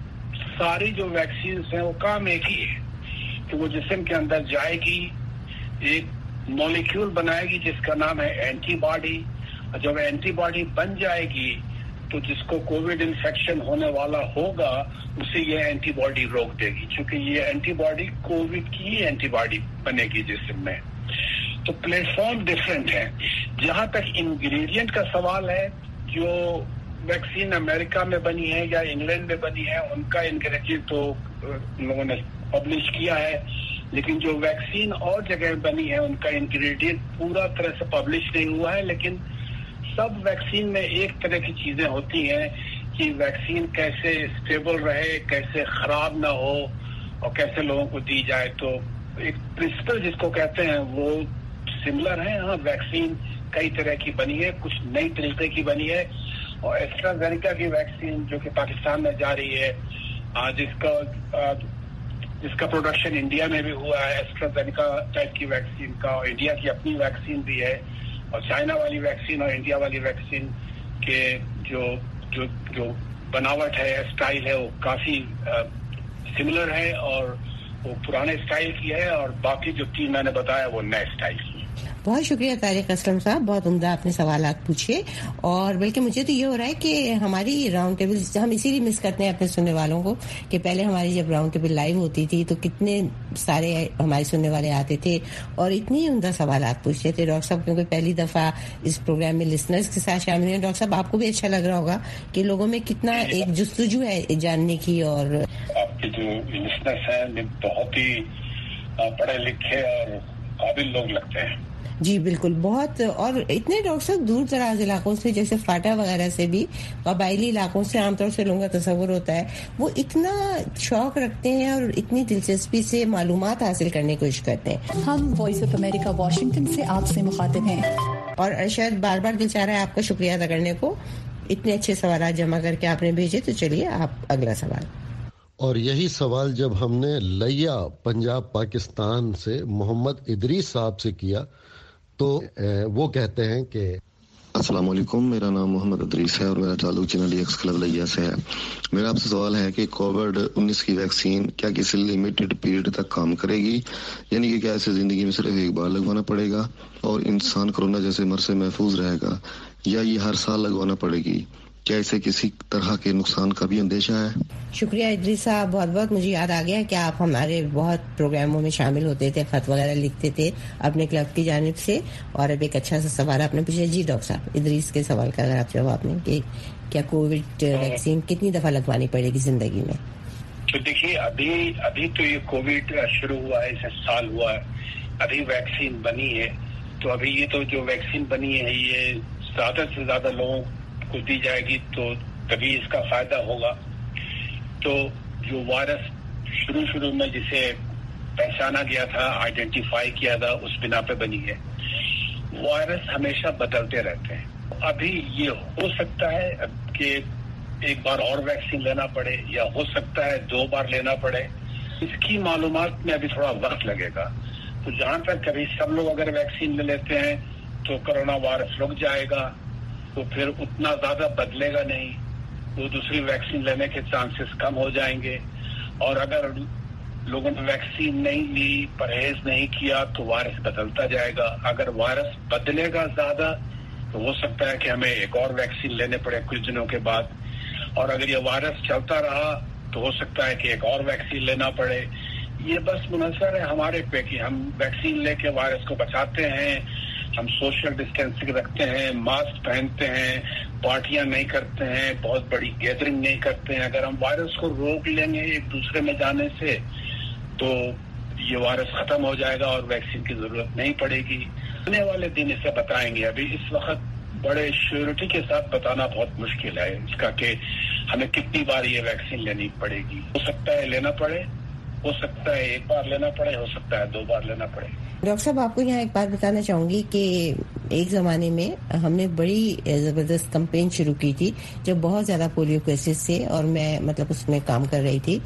ساری جو ویکسینز ہیں وہ کام ایک ہی ہے کہ وہ جسم کے اندر جائے گی، ایک مالیکیول بنائے گی جس کا نام ہے اینٹی باڈی، اور جب اینٹی باڈی بن جائے گی تو جس کو کووڈ انفیکشن ہونے والا ہوگا اسے یہ اینٹی باڈی روک دے گی، چونکہ یہ اینٹی باڈی کووڈ کی اینٹی باڈی بنے گی جسم میں۔ تو پلیٹ فارم ڈفرینٹ ہے۔ جہاں تک انگریڈینٹ کا سوال ہے، جو ویکسین امریکہ میں بنی ہے یا انگلینڈ میں بنی ہے ان کا انگریڈینٹ تو لوگوں نے پبلش کیا ہے، لیکن جو ویکسین اور جگہ بنی ہے ان کا انگریڈینٹ پورا طرح سے پبلش نہیں ہوا ہے۔ لیکن سب ویکسین میں ایک طرح کی چیزیں ہوتی ہیں کہ ویکسین کیسے اسٹیبل رہے، کیسے خراب نہ ہو، اور کیسے لوگوں کو دی جائے۔ تو ایک پرنسپل جس کو کہتے ہیں وہ سملر ہے۔ ہاں، ویکسین कई तरह की बनी है, कुछ नई तरीके की बनी है। और एस्ट्राजेनेका की वैक्सीन जो कि पाकिस्तान में जा रही है, जिसका प्रोडक्शन इंडिया में भी हुआ है, एस्ट्राजेनेका टाइप की वैक्सीन का, और इंडिया की अपनी वैक्सीन भी है। और चाइना वाली वैक्सीन और इंडिया वाली वैक्सीन के जो बनावट है, स्टाइल है, वो काफी सिमिलर है, और वो पुराने स्टाइल की है, और बाकी जो 3 मैंने बताया वो नए स्टाइल की है। बहुत शुक्रिया तारिक असलम साहब, बहुत उम्दा आपने सवालात पूछे। और बल्कि मुझे तो ये हो रहा है कि हमारी राउंड टेबल हम इसीलिए मिस करते हैं अपने सुनने वालों को कि पहले हमारी जब राउंड टेबल लाइव होती थी तो कितने सारे हमारे सुनने वाले आते थे और इतनी उम्दा सवालात पूछते थे। डॉक्टर साहब क्योंकि पहली दफा इस प्रोग्राम में लिसनर्स के साथ शामिल हैं, डॉक्टर साहब आपको भी अच्छा लग रहा होगा कि लोगों में कितना एक जुस्तजू है जानने की। और आपके जो लिसनर्स हैं बहुत ही पढ़े लिखे और काबिल लोग लगते हैं। जी बिल्कुल, बहुत। और इतने डॉक्टर साहब दूर दराज इलाकों से, जैसे फाटा वगैरह से भी, कबायली इलाकों से आमतौर से लोगों का तस्वुर होता है, वो इतना शौक रखते हैं और इतनी दिलचस्पी से मालूमात हासिल करने की कोशिश करते हैं। हम वॉइस ऑफ अमेरिका वाशिंगटन से आपसे मुखातिब हैं और अरशद बार बार दिल चाह रहा है आपका शुक्रिया अदा करने को, इतने अच्छे सवाल जमा करके आपने भेजे। तो चलिए आप अगला सवाल। और यही सवाल जब हमने लिया पंजाब पाकिस्तान से मोहम्मद इदरीस साहब से किया तो वो कहते हैं कि अस्सलाम वालेकुम, मेरा नाम मोहम्मद इदरीस है और मेरा ताल्लुक चैनल एक्स क्लब लिया से है। मेरा आपसे सवाल है कि कोविड-19 की वैक्सीन क्या किसी लिमिटेड पीरियड तक काम करेगी, यानी कि क्या इसे जिंदगी में सिर्फ एक बार लगवाना पड़ेगा और इंसान कोरोना जैसे मर से महफूज रहेगा, या ये हर साल लगवाना पड़ेगी? क्या इसे किसी तरह के नुकसान का भी अंदेशा है? शुक्रिया इदरीस साहब, बहुत बहुत। मुझे याद आ गया कि आप हमारे बहुत प्रोग्रामों में शामिल होते थे, खत वगैरह लिखते थे अपने क्लब की जानिब से, और अब एक अच्छा सा सवाल आपने पूछा। जी डॉक्टर साहब, इदरीस के सवाल का अगर आप जवाब दें कि क्या कोविड वैक्सीन कितनी दफा लगवानी पड़ेगी जिंदगी में? तो देखिए, अभी तो ये कोविड शुरू हुआ है, इसे साल हुआ है, अभी वैक्सीन बनी है। तो अभी ये तो जो वैक्सीन बनी है ये ज्यादा से ज्यादा लोगों को दी जाएगी तो तभी इसका फायदा होगा। तो जो वायरस शुरू में जिसे पहचाना गया था, आइडेंटिफाई किया था, उस बिना पे बनी है। वायरस हमेशा बदलते रहते हैं। अभी ये हो सकता है कि एक बार और वैक्सीन लेना पड़े, या हो सकता है 2 बार लेना पड़े। इसकी मालूमात में अभी थोड़ा वक्त लगेगा। तो जहां तक कभी सब लोग अगर वैक्सीन ले लेते हैं तो कोरोना वायरस रुक जाएगा, तो फिर उतना ज्यादा बदलेगा नहीं, तो दूसरी वैक्सीन लेने के चांसेस कम हो जाएंगे। और अगर लोगों ने वैक्सीन नहीं ली, परहेज नहीं किया, तो वायरस बदलता जाएगा। अगर वायरस बदलेगा ज्यादा तो हो सकता है कि हमें एक और वैक्सीन लेने पड़े कुछ दिनों के बाद। और अगर ये वायरस चलता रहा तो हो सकता है कि एक और वैक्सीन लेना पड़े। ये बस मुनहसर है हमारे पे कि हम वैक्सीन लेके वायरस को बचाते हैं, हम सोशल डिस्टेंसिंग रखते हैं, मास्क पहनते हैं, पार्टियां नहीं करते हैं, बहुत बड़ी गैदरिंग नहीं करते हैं। अगर हम वायरस को रोक लेंगे एक दूसरे में जाने से तो ये वायरस खत्म हो जाएगा और वैक्सीन की जरूरत नहीं पड़ेगी। आने वाले दिन इसे बताएंगे। अभी इस वक्त बड़े श्योरिटी के साथ बताना बहुत मुश्किल है इसका कि हमें कितनी बार ये वैक्सीन लेनी पड़ेगी। हो सकता है लेना पड़े, हो सकता है 1 बार लेना पड़े, हो सकता है 2 बार लेना पड़े। डॉक्टर साहब, आपको यहाँ एक बात बताना चाहूंगी कि एक जमाने में हमने बड़ी जबरदस्त कैंपेन शुरू की थी जब बहुत ज्यादा पोलियो केसेस थे, और मैं मतलब उसमें काम कर रही थी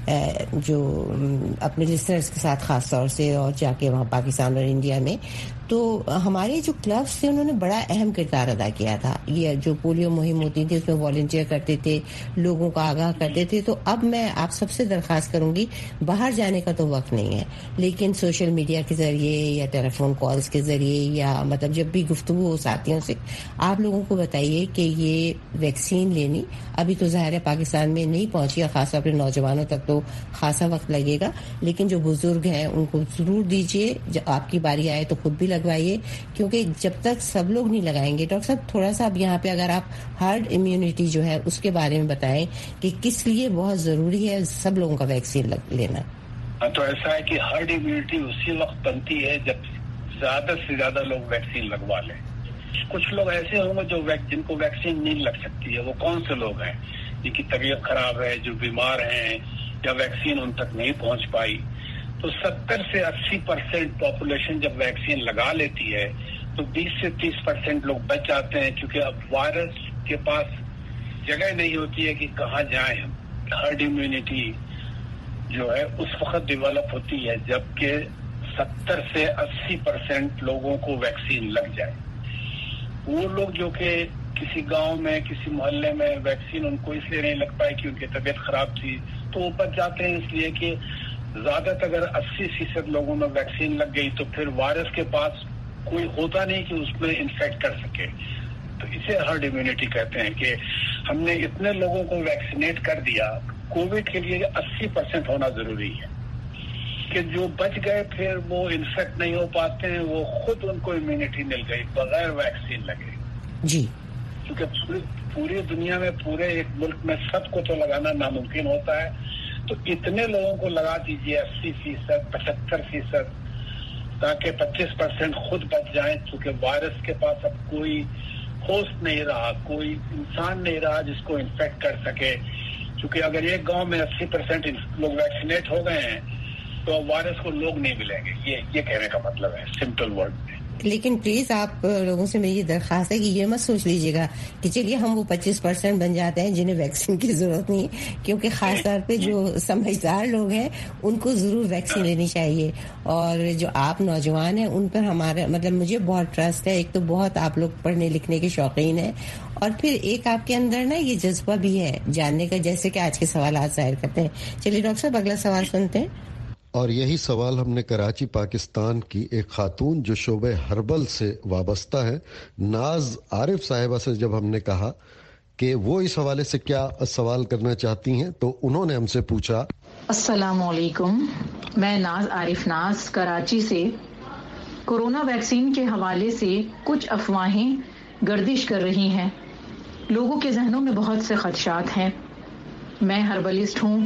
जो अपने लिसनर्स के साथ खास तौर से, और जाके वहाँ पाकिस्तान और इंडिया में। तो हमारे जो क्लब्स थे उन्होंने बड़ा अहम किरदार अदा किया था। ये जो पोलियो मुहिम होती थी उसमें वॉलंटियर करते थे, लोगों को आगाह करते थे। तो अब मैं आप सबसे दरख्वास्त करूंगी, बाहर जाने का तो वक्त नहीं है, लेकिन सोशल मीडिया के जरिए या टेलीफोन कॉल्स के जरिए या मतलब जब भी गुफ्तगू हो साथियों से, आप लोगों को बताइए कि ये वैक्सीन लेनी अभी तो ज़ाहिर है पाकिस्तान में नहीं पहुंची है, खासतौर पर नौजवानों तक तो खासा वक्त लगेगा, लेकिन जो बुजुर्ग हैं उनको जरूर दीजिए। जब आपकी बारी आए तो खुद भी लगवाइए, क्योंकि जब तक सब लोग नहीं लगाएंगे। डॉक्टर साहब, थोड़ा सा अब यहाँ पे अगर आप हर्ड इम्यूनिटी जो है उसके बारे में बताएं कि किस लिए बहुत जरूरी है सब लोगों का वैक्सीन लेना। तो ऐसा है कि हर्ड इम्यूनिटी उसी वक्त बनती है जब ज्यादा से ज्यादा लोग वैक्सीन लगवा लें। कुछ लोग ऐसे होंगे जो जिनको वैक्सीन नहीं लग सकती है। वो कौन से लोग हैं? जिनकी तबीयत खराब है, जो बीमार हैं, या वैक्सीन उन तक नहीं पहुंच पाई। तो 70 से 80% पॉपुलेशन जब वैक्सीन लगा लेती है तो 20 से 30% लोग बच जाते हैं, क्योंकि अब वायरस के पास जगह नहीं होती है कि कहाँ जाएं हम। हर्ड इम्यूनिटी जो है उस वक्त डेवलप होती है जबकि 70 से 80% लोगों को वैक्सीन लग जाए। वो लोग जो कि किसी गांव में, किसी मोहल्ले में वैक्सीन उनको इसलिए नहीं लग पाई कि उनकी तबीयत खराब थी, तो वो बच जाते हैं इसलिए कि ज्यादातर अगर 80% लोगों में वैक्सीन लग गई तो फिर वायरस के पास कोई होता नहीं कि उसमें इन्फेक्ट कर सके। तो इसे हर्ड इम्यूनिटी कहते हैं कि हमने इतने लोगों को वैक्सीनेट कर दिया। कोविड के लिए 80% होना जरूरी है कि जो बच गए फिर वो इन्फेक्ट नहीं हो पाते हैं, वो खुद उनको इम्यूनिटी मिल गई बगैर वैक्सीन लगे जी। क्योंकि पूरी दुनिया में, पूरे एक मुल्क में सबको तो लगाना नामुमकिन होता है, तो इतने लोगों को लगा दीजिए 80%, 75%, ताकि 25% खुद बच जाएं, क्योंकि वायरस के पास अब कोई होस्ट नहीं रहा, कोई इंसान नहीं रहा जिसको इन्फेक्ट कर सके। क्योंकि अगर एक गांव में 80% लोग वैक्सीनेट हो गए हैं तो वायरस को लोग नहीं मिलेंगे, ये कहने का मतलब है सिंपल वर्ड में। लेकिन प्लीज आप लोगों से मेरी दरख्वास्त है कि ये मत सोच लीजिएगा कि चलिए हम वो 25% बन जाते हैं जिन्हें वैक्सीन की जरूरत नहीं, क्योंकि खास तौर पे जो समझदार लोग हैं उनको जरूर वैक्सीन लेनी चाहिए। और जो आप नौजवान हैं उन पर हमारा मतलब मुझे बहुत ट्रस्ट है। एक तो बहुत आप लोग पढ़ने लिखने के शौकीन हैं, और फिर एक आपके अंदर ना ये जज्बा भी है जानने का, जैसे कि आज के सवाल आज जाहिर करते हैं। चलिए डॉक्टर साहब अगला सवाल सुनते हैं। और यही सवाल हमने कराची पाकिस्तान की एक खातून जो शोबे हर्बल से वाबस्ता है नाज आरिफ साहिबा से जब हमने कहा कि वो इस हवाले से क्या सवाल करना चाहती हैं, तो उन्होंने हमसे पूछा। अस्सलामु अलैकुम, मैं नाज आरिफ नाज कराची से कोरोना वैक्सीन के हवाले से कुछ अफवाहें गर्दिश कर रही हैं। लोगों के जहनों में बहुत से खदशात हैं। मैं हर्बलिस्ट हूँ,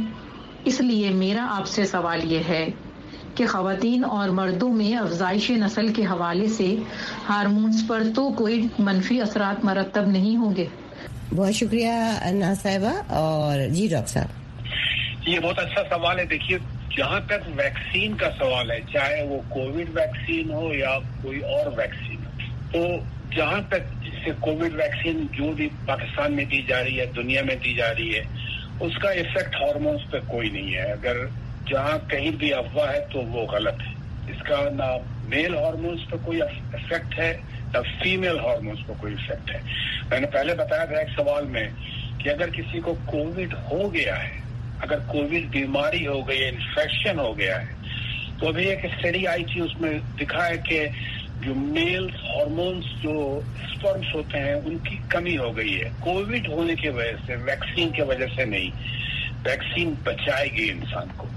इसलिए मेरा आपसे सवाल ये है कि ख़वातीन और मर्दों में अफजाइश नस्ल के हवाले से हार्मोन्स पर तो कोई मनफी असरात मरतब नहीं होंगे? बहुत शुक्रिया अन्ना साहिबा। और जी डॉक्टर साहब, ये बहुत अच्छा सवाल है। देखिए, जहाँ तक वैक्सीन का सवाल है, चाहे वो कोविड वैक्सीन हो या कोई और वैक्सीन हो, तो जहाँ तक जिससे कोविड वैक्सीन जो भी पाकिस्तान में दी जा रही है, दुनिया में दी जा रही है, उसका इफेक्ट हार्मोन्स पे कोई नहीं है। अगर जहाँ कहीं भी अफवाह है तो वो गलत है। इसका ना मेल हार्मोन्स पे कोई इफेक्ट है ना फीमेल हार्मोन्स पे कोई इफेक्ट है। मैंने पहले बताया था एक सवाल में कि अगर किसी को कोविड हो गया है, अगर कोविड बीमारी हो गई है, इन्फेक्शन हो गया है, तो अभी एक स्टडी आई थी, उसमें दिखा है कि जो मेल हार्मोन्स जो स्पर्म्स होते हैं उनकी कमी हो गई है कोविड होने की वजह से, वैक्सीन की वजह से नहीं। वैक्सीन बचाएगी इंसान को,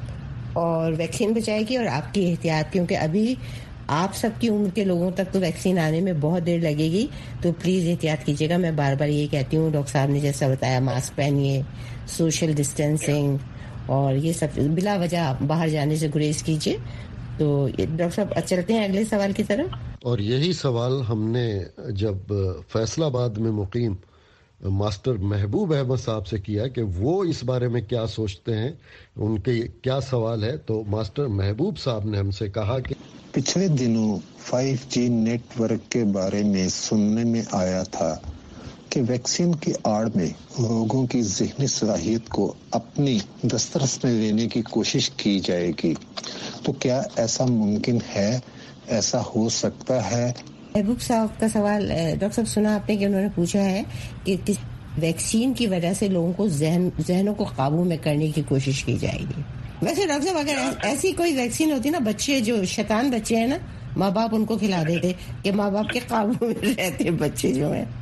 और वैक्सीन बचाएगी और आपकी एहतियात, क्योंकि अभी आप सबकी उम्र के लोगों तक तो वैक्सीन आने में बहुत देर लगेगी, तो प्लीज एहतियात कीजिएगा। मैं बार बार ये कहती हूँ, डॉक्टर साहब ने जैसा बताया, मास्क पहनिए, सोशल डिस्टेंसिंग, और ये सब बिला वजह बाहर जाने से गुरेज कीजिए। तो डॉक्टर साहब चलते हैं अगले सवाल की तरफ। और यही सवाल हमने जब फैसलाबाद में मुकीम मास्टर महबूब अहमद साहब से किया कि वो इस बारे में क्या सोचते हैं, उनके क्या सवाल है, तो मास्टर महबूब साहब ने हमसे कहा कि पिछले दिनों 5G नेटवर्क के बारे में सुनने में आया था कि वैक्सीन की आड़ में लोगों की ज़हनी सलाहियत को अपनी दस्तरस में लेने की कोशिश की जाएगी, तो क्या ऐसा मुमकिन है, ऐसा हो सकता है? महबूब साहब का सवाल डॉक्टर साहब सुना आपने कि उन्होंने पूछा है कि वैक्सीन की वजह से लोगों को जहनों को काबू में करने की कोशिश की जाएगी। वैसे डॉक्टर साहब अगर ऐसी कोई वैक्सीन होती ना, बच्चे जो शैतान बच्चे हैं ना, माँ बाप उनको खिला देते कि माँ बाप के काबू में रहते बच्चे जो हैं।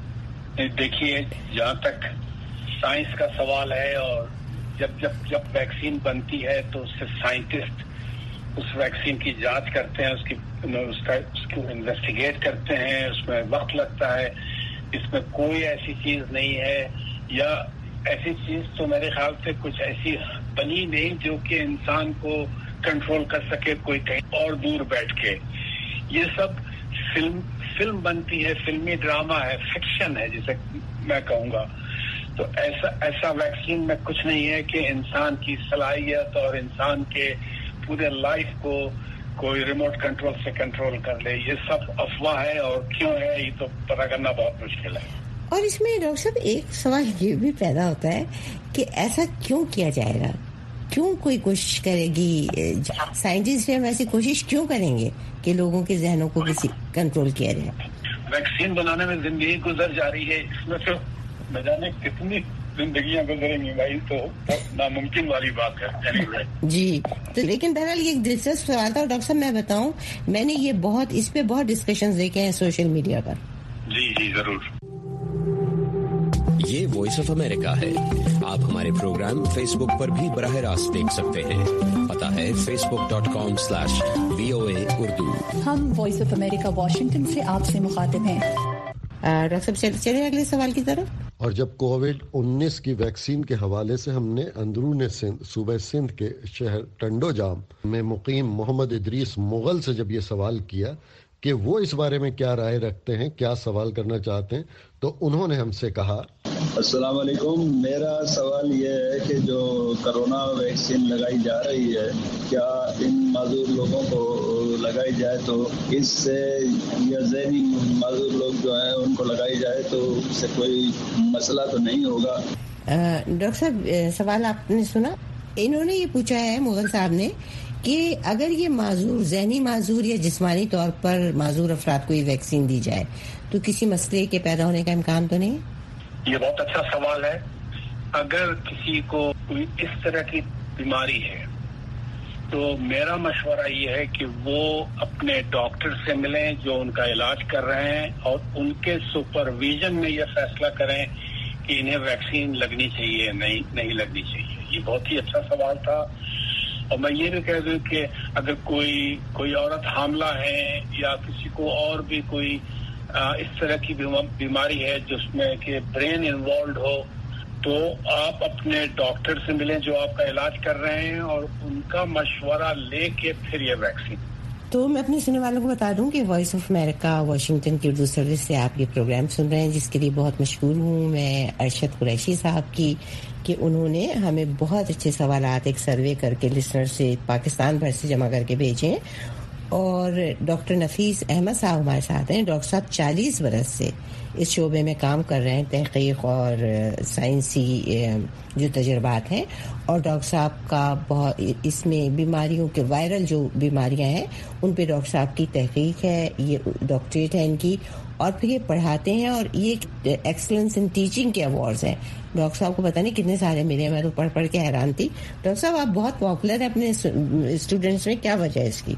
देखिए, जहाँ तक साइंस का सवाल है, और जब वैक्सीन बनती है तो उससे साइंटिस्ट उस वैक्सीन की जांच करते हैं, उसको इन्वेस्टिगेट करते हैं, उसमें वक्त लगता है। इसमें कोई ऐसी चीज नहीं है, या ऐसी चीज तो मेरे ख्याल से कुछ ऐसी बनी नहीं जो कि इंसान को कंट्रोल कर सके कोई कहीं और दूर बैठ के। ये सब फिल्म बनती है, फिल्मी ड्रामा है, फिक्शन है जिसे मैं कहूँगा। तो ऐसा वैक्सीन में कुछ नहीं है कि इंसान की सलाहियत और इंसान के पूरे लाइफ को कोई रिमोट कंट्रोल से कंट्रोल कर ले, ये सब अफवाह है और क्यों है ये तो पता करना बहुत मुश्किल है। और इसमें डॉक्टर साहब एक सवाल ये भी पैदा होता है कि ऐसा क्यों किया जाएगा, क्यों कोई कोशिश करेगी, साइंटिस्ट हम ऐसी कोशिश क्यों करेंगे कि लोगों के जहनों को किसी कंट्रोल किया जाए। वैक्सीन बनाने में जिंदगी गुजर जा रही है, इसमें तो न जाने कितनी जिंदगियां गुजरेंगी भाई, तो नामुमकिन वाली बात है। anyway. जी, तो लेकिन बहरहाल ये एक दिलचस्प सवाल था। और डॉक्टर साहब मैं बताऊं, मैंने ये इस पे बहुत डिस्कशंस देखे हैं सोशल मीडिया पर। जी जरूर। ये वॉइस ऑफ अमेरिका है। आप हमारे प्रोग्राम फेसबुक पर भी बराह रास्त देख सकते हैं। पता है facebook.com/VOA उर्दू। हम वॉइस ऑफ अमेरिका वाशिंगटन से आपसे मुखातिब हैं। डॉक्टर साहब चलिए अगले सवाल की तरफ। और जब कोविड-19 की वैक्सीन के हवाले से हमने अंदरून सिंध सूबे सिंध के शहर टंडोजाम में मुकीम मोहम्मद इदरीस मुगल से जब ये सवाल किया कि वो इस बारे में क्या राय रखते हैं, क्या सवाल करना चाहते हैं, तो उन्होंने हमसे कहा, अस्सलाम वालेकुम। मेरा सवाल ये है कि जो कोरोना वैक्सीन लगाई जा रही है, क्या इन माजूर लोगों को लगाई जाए तो इससे, या ज़हनी माजूर लोग जो हैं उनको लगाई जाए तो इससे कोई मसला तो नहीं होगा। डॉक्टर साहब सवाल आपने सुना, इन्होंने ये पूछा है मुगल साहब ने कि अगर ये माजूर, ज़हनी माजूर या जिस्मानी तौर पर माजूर अफराद को ये वैक्सीन दी जाए तो किसी मसले के पैदा होने का इम्कान तो नहीं? ये बहुत अच्छा सवाल है। अगर किसी को कोई इस तरह की बीमारी है तो मेरा मशवरा ये है कि वो अपने डॉक्टर से मिलें जो उनका इलाज कर रहे हैं, और उनके सुपरविजन में ये फैसला करें कि इन्हें वैक्सीन लगनी चाहिए नहीं लगनी चाहिए। ये बहुत ही अच्छा सवाल था। और मैं ये भी कह दूं कि अगर कोई औरत हामला है या किसी को और भी कोई इस तरह की बीमारी है जिसमें कि ब्रेन इन्वॉल्व हो, तो आप अपने डॉक्टर से मिलें जो आपका इलाज कर रहे हैं और उनका मशवरा लेके फिर ये वैक्सीन। तो मैं अपने सुनने वालों को बता दूं कि वॉइस ऑफ अमेरिका वाशिंगटन की उर्दू सर्विस से आप ये प्रोग्राम सुन रहे हैं, जिसके लिए बहुत मशहूर हूँ मैं अरशद कुरैशी साहब की, कि उन्होंने हमें बहुत अच्छे सवालात एक सर्वे करके लिसनर से पाकिस्तान भर से जमा करके भेजे। और डॉक्टर नफीस अहमद साहब हमारे साथ हैं। डॉक्टर साहब 40 बरस से इस शोबे में काम कर रहे हैं, तहकीक और साइंसी जो तजुर्बात हैं। और डॉक्टर साहब का बहुत इसमें बीमारियों के वायरल जो बीमारियां हैं उन पे डॉक्टर साहब की तहकीक है, ये डॉक्टरेट है इनकी, और फिर ये पढ़ाते हैं और ये एक्सीलेंस इन टीचिंग के अवार्ड्स हैं। डॉक्टर साहब को पता नहीं कितने सारे मिले, मैं तो पढ़ के हैरान थी। डॉक्टर साहब आप बहुत पॉपुलर है अपने स्टूडेंट्स में, क्या वजह है इसकी?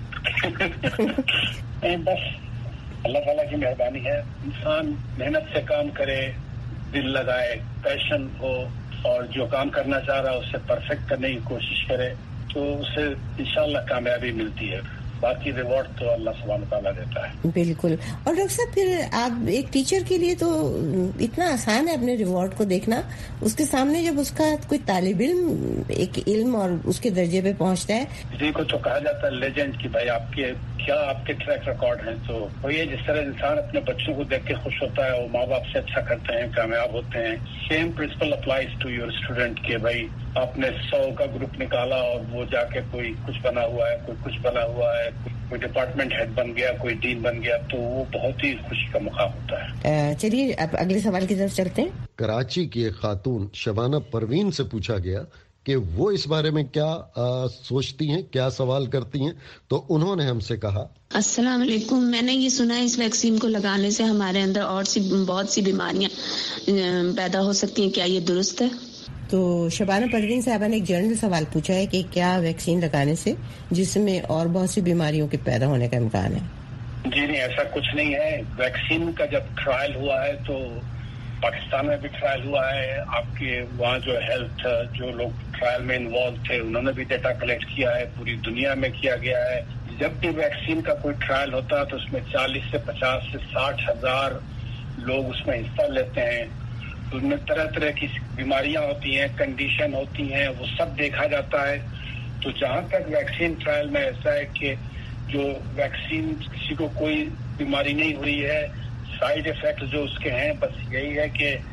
बस अल्लाह ताला की मेहरबानी है। इंसान मेहनत से काम करे, दिल लगाए, पैशन हो, और जो काम करना चाह रहा है उससे परफेक्ट करने की कोशिश करे तो उसे इंशाल्लाह कामयाबी मिलती है। बाकी रिवॉर्ड तो अल्लाह सुब्हान तआला देता है। बिल्कुल। और डॉक्टर साहब फिर आप एक टीचर के लिए तो इतना आसान है अपने रिवॉर्ड को देखना, उसके सामने जब उसका कोई तालिब इल्म एक इल्म और उसके दर्जे पे पहुंचता है, किसी को तो कहा जाता है लेजेंड की भाई आपके ट्रैक रिकॉर्ड हैं। तो वही है, जिस तरह इंसान अपने बच्चों को देख के खुश होता है, वो माँ बाप से अच्छा करते हैं, कामयाब होते हैं, same principle applies to your student के भाई आपने 100 का ग्रुप निकाला और वो जाके कोई कुछ बना हुआ है, कोई कुछ बना हुआ है, कोई डिपार्टमेंट हेड बन गया, कोई डीन बन गया, तो वो बहुत ही खुशी का मुकाम होता है। चलिए अब अगले सवाल की तरफ चलते हैं। कराची की एक खातून शबाना परवीन से पूछा गया कि वो इस बारे में क्या सोचती हैं, क्या सवाल करती हैं, तो उन्होंने हमसे कहा, अस्सलाम वालेकुम। मैंने ये सुना है इस वैक्सीन को लगाने से हमारे अंदर और बहुत सी बीमारियां पैदा हो सकती हैं, क्या ये दुरुस्त है? तो शबाना परवीन साहबा ने एक जनरल सवाल पूछा है कि क्या वैक्सीन लगाने से जिसमें और बहुत सी बीमारियों के पैदा होने का इम्कान है? जी नहीं, ऐसा कुछ नहीं है। वैक्सीन का जब ट्रायल हुआ है तो पाकिस्तान में भी ट्रायल हुआ है, आपके वहाँ जो हेल्थ जो लोग ट्रायल में इन्वॉल्व थे उन्होंने भी डेटा कलेक्ट किया है, पूरी दुनिया में किया गया है। जब भी वैक्सीन का कोई ट्रायल होता है तो उसमें 40 से 50 से 60 हजार लोग उसमें हिस्सा लेते हैं। उसमें तरह तरह की बीमारियां होती हैं, कंडीशन होती हैं, वो सब देखा जाता है। तो जहां तक वैक्सीन ट्रायल में ऐसा है कि जो वैक्सीन किसी को कोई बीमारी नहीं हुई है, साइड इफेक्ट जो उसके हैं बस यही है कि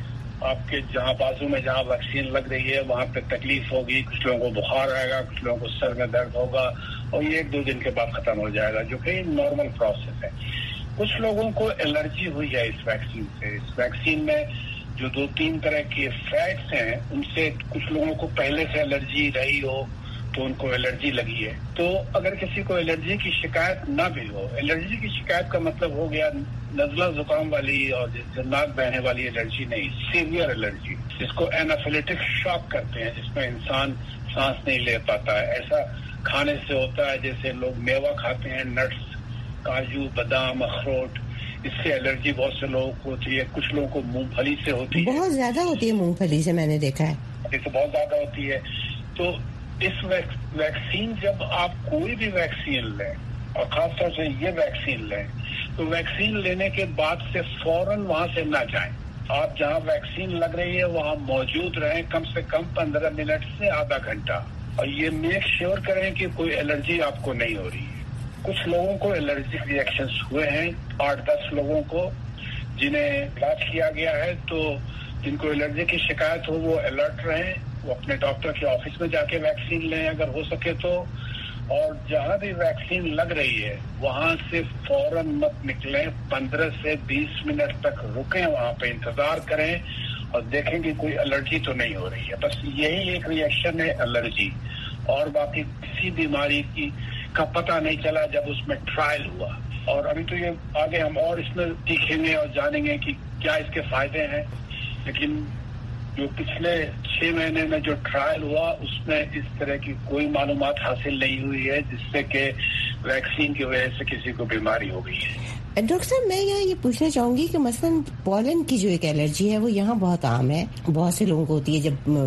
آپ کے جہاں بازو میں جہاں ویکسین لگ رہی ہے وہاں پہ تکلیف ہوگی, کچھ لوگوں کو بخار آئے گا, کچھ لوگوں کو سر میں درد ہوگا, اور یہ 1-2 دن کے بعد ختم ہو جائے گا, جو کہ نارمل پروسیس ہے. کچھ لوگوں کو الرجی ہوئی ہے اس ویکسین سے. اس ویکسین میں جو 2-3 طرح کے فیٹس ہیں ان سے کچھ لوگوں کو پہلے سے الرجی رہی ہو تو ان کو الرجی لگی ہے. تو اگر کسی کو الرجی کی شکایت نہ بھی ہو, الرجی کی شکایت کا مطلب ہو گیا نزلہ زکام والی اور ناک بہنے والی الرجی نہیں, سیویئر الرجی, جس کو اینافیلیٹک شاک کرتے ہیں, جس میں انسان سانس نہیں لے پاتا ہے. ایسا کھانے سے ہوتا ہے جیسے لوگ میوہ کھاتے ہیں, نٹس, کاجو, بادام, اخروٹ, اس سے الرجی بہت سے لوگوں کو ہوتی ہے. کچھ لوگوں کو مونگ پھلی سے ہوتی ہے, بہت زیادہ ہوتی ہے مونگ پھلی سے, میں نے دیکھا ہے اس سے بہت زیادہ ہوتی ہے. تو اس ویکسین, جب آپ کوئی بھی ویکسین لیں اور خاص طور سے یہ ویکسین لیں, تو ویکسین لینے کے بعد سے فوراً وہاں سے نہ جائیں. آپ جہاں ویکسین لگ رہی ہے وہاں موجود رہیں کم سے کم 15 منٹ سے آدھا گھنٹہ, اور یہ میک شیور کریں کہ کوئی الرجی آپ کو نہیں ہو رہی ہے. کچھ لوگوں کو الرجک ریئیکشنز ہوئے ہیں, 8-10 لوگوں کو جنہیں علاج کیا گیا ہے. تو جن کو الرجی کی شکایت ہو وہ الرٹ رہیں, وہ اپنے ڈاکٹر کے آفس میں جا کے ویکسین لیں اگر ہو سکے تو, اور جہاں بھی ویکسین لگ رہی ہے وہاں سے فوراً مت نکلیں. 15 سے 20 منٹ تک رکیں, وہاں پہ انتظار کریں اور دیکھیں کہ کوئی الرجی تو نہیں ہو رہی ہے. بس یہی ایک ریئیکشن ہے الرجی, اور باقی کسی بیماری کا پتہ نہیں چلا جب اس میں ٹرائل ہوا. اور ابھی تو یہ آگے ہم اور اس میں سیکھیں گے اور جانیں گے کہ کیا اس کے فائدے ہیں, لیکن جو پچھلے 6 مہینے میں جو ٹرائل ہوا اس میں اس طرح کی کوئی معلومات حاصل نہیں ہوئی ہے جس سے کہ ویکسین کی وجہ سے کسی کو بیماری ہو گئی ہے. ڈاکٹر صاحب, میں یہاں یہ پوچھنا چاہوں گی کہ مثلاً پولن کی جو ایک الرجی ہے وہ یہاں بہت عام ہے, بہت سے لوگوں کو ہوتی ہے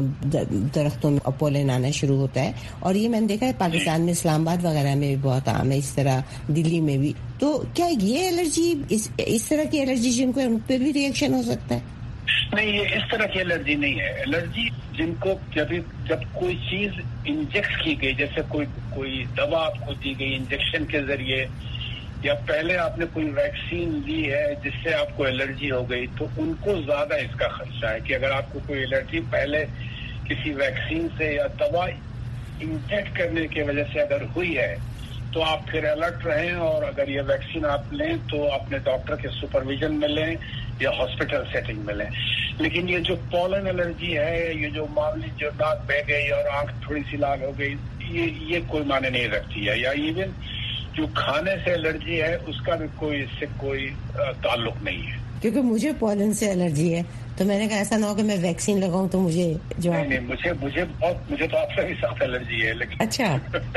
جب درختوں میں پولن آنا شروع ہوتا ہے, اور یہ میں نے دیکھا ہے پاکستان میں اسلام آباد وغیرہ میں بھی بہت عام ہے, اس طرح دلی میں بھی. تو کیا یہ الرجی اس طرح کی الرجی جن کو ان پہ بھی ریئیکشن ہو سکتا ہے؟ نہیں, یہ اس طرح کی الرجی نہیں ہے. الرجی جن کو جب کوئی چیز انجیکٹ کی گئی, جیسے کوئی دوا آپ کو دی گئی انجیکشن کے ذریعے, یا پہلے آپ نے کوئی ویکسین لی ہے جس سے آپ کو الرجی ہو گئی, تو ان کو زیادہ اس کا خدشہ ہے کہ اگر آپ کو کوئی الرجی پہلے کسی ویکسین سے یا دوا انجیکٹ کرنے کی وجہ سے اگر ہوئی ہے تو آپ پھر الرٹ رہیں, اور اگر یہ ویکسین آپ لیں تو اپنے ڈاکٹر کے سپرویژن میں لیں یا ہاسپٹل سیٹنگ میں لیں. لیکن یہ جو پولن الرجی ہے, یہ جو معمولی جو ناک بہ گئی اور آنکھ تھوڑی سی لال ہو گئی, یہ کوئی معنی نہیں رکھتی ہے. یا ایون جو کھانے سے الرجی ہے اس کا بھی اس سے کوئی تعلق نہیں ہے. کیونکہ مجھے پولن سے الرجی ہے تو میں نے کہا ایسا نہ ہو کہ میں ویکسین لگاؤں تو مجھے جو نہیں, مجھے تو آپ سے بھی سخت الرجی ہے. لیکن اچھا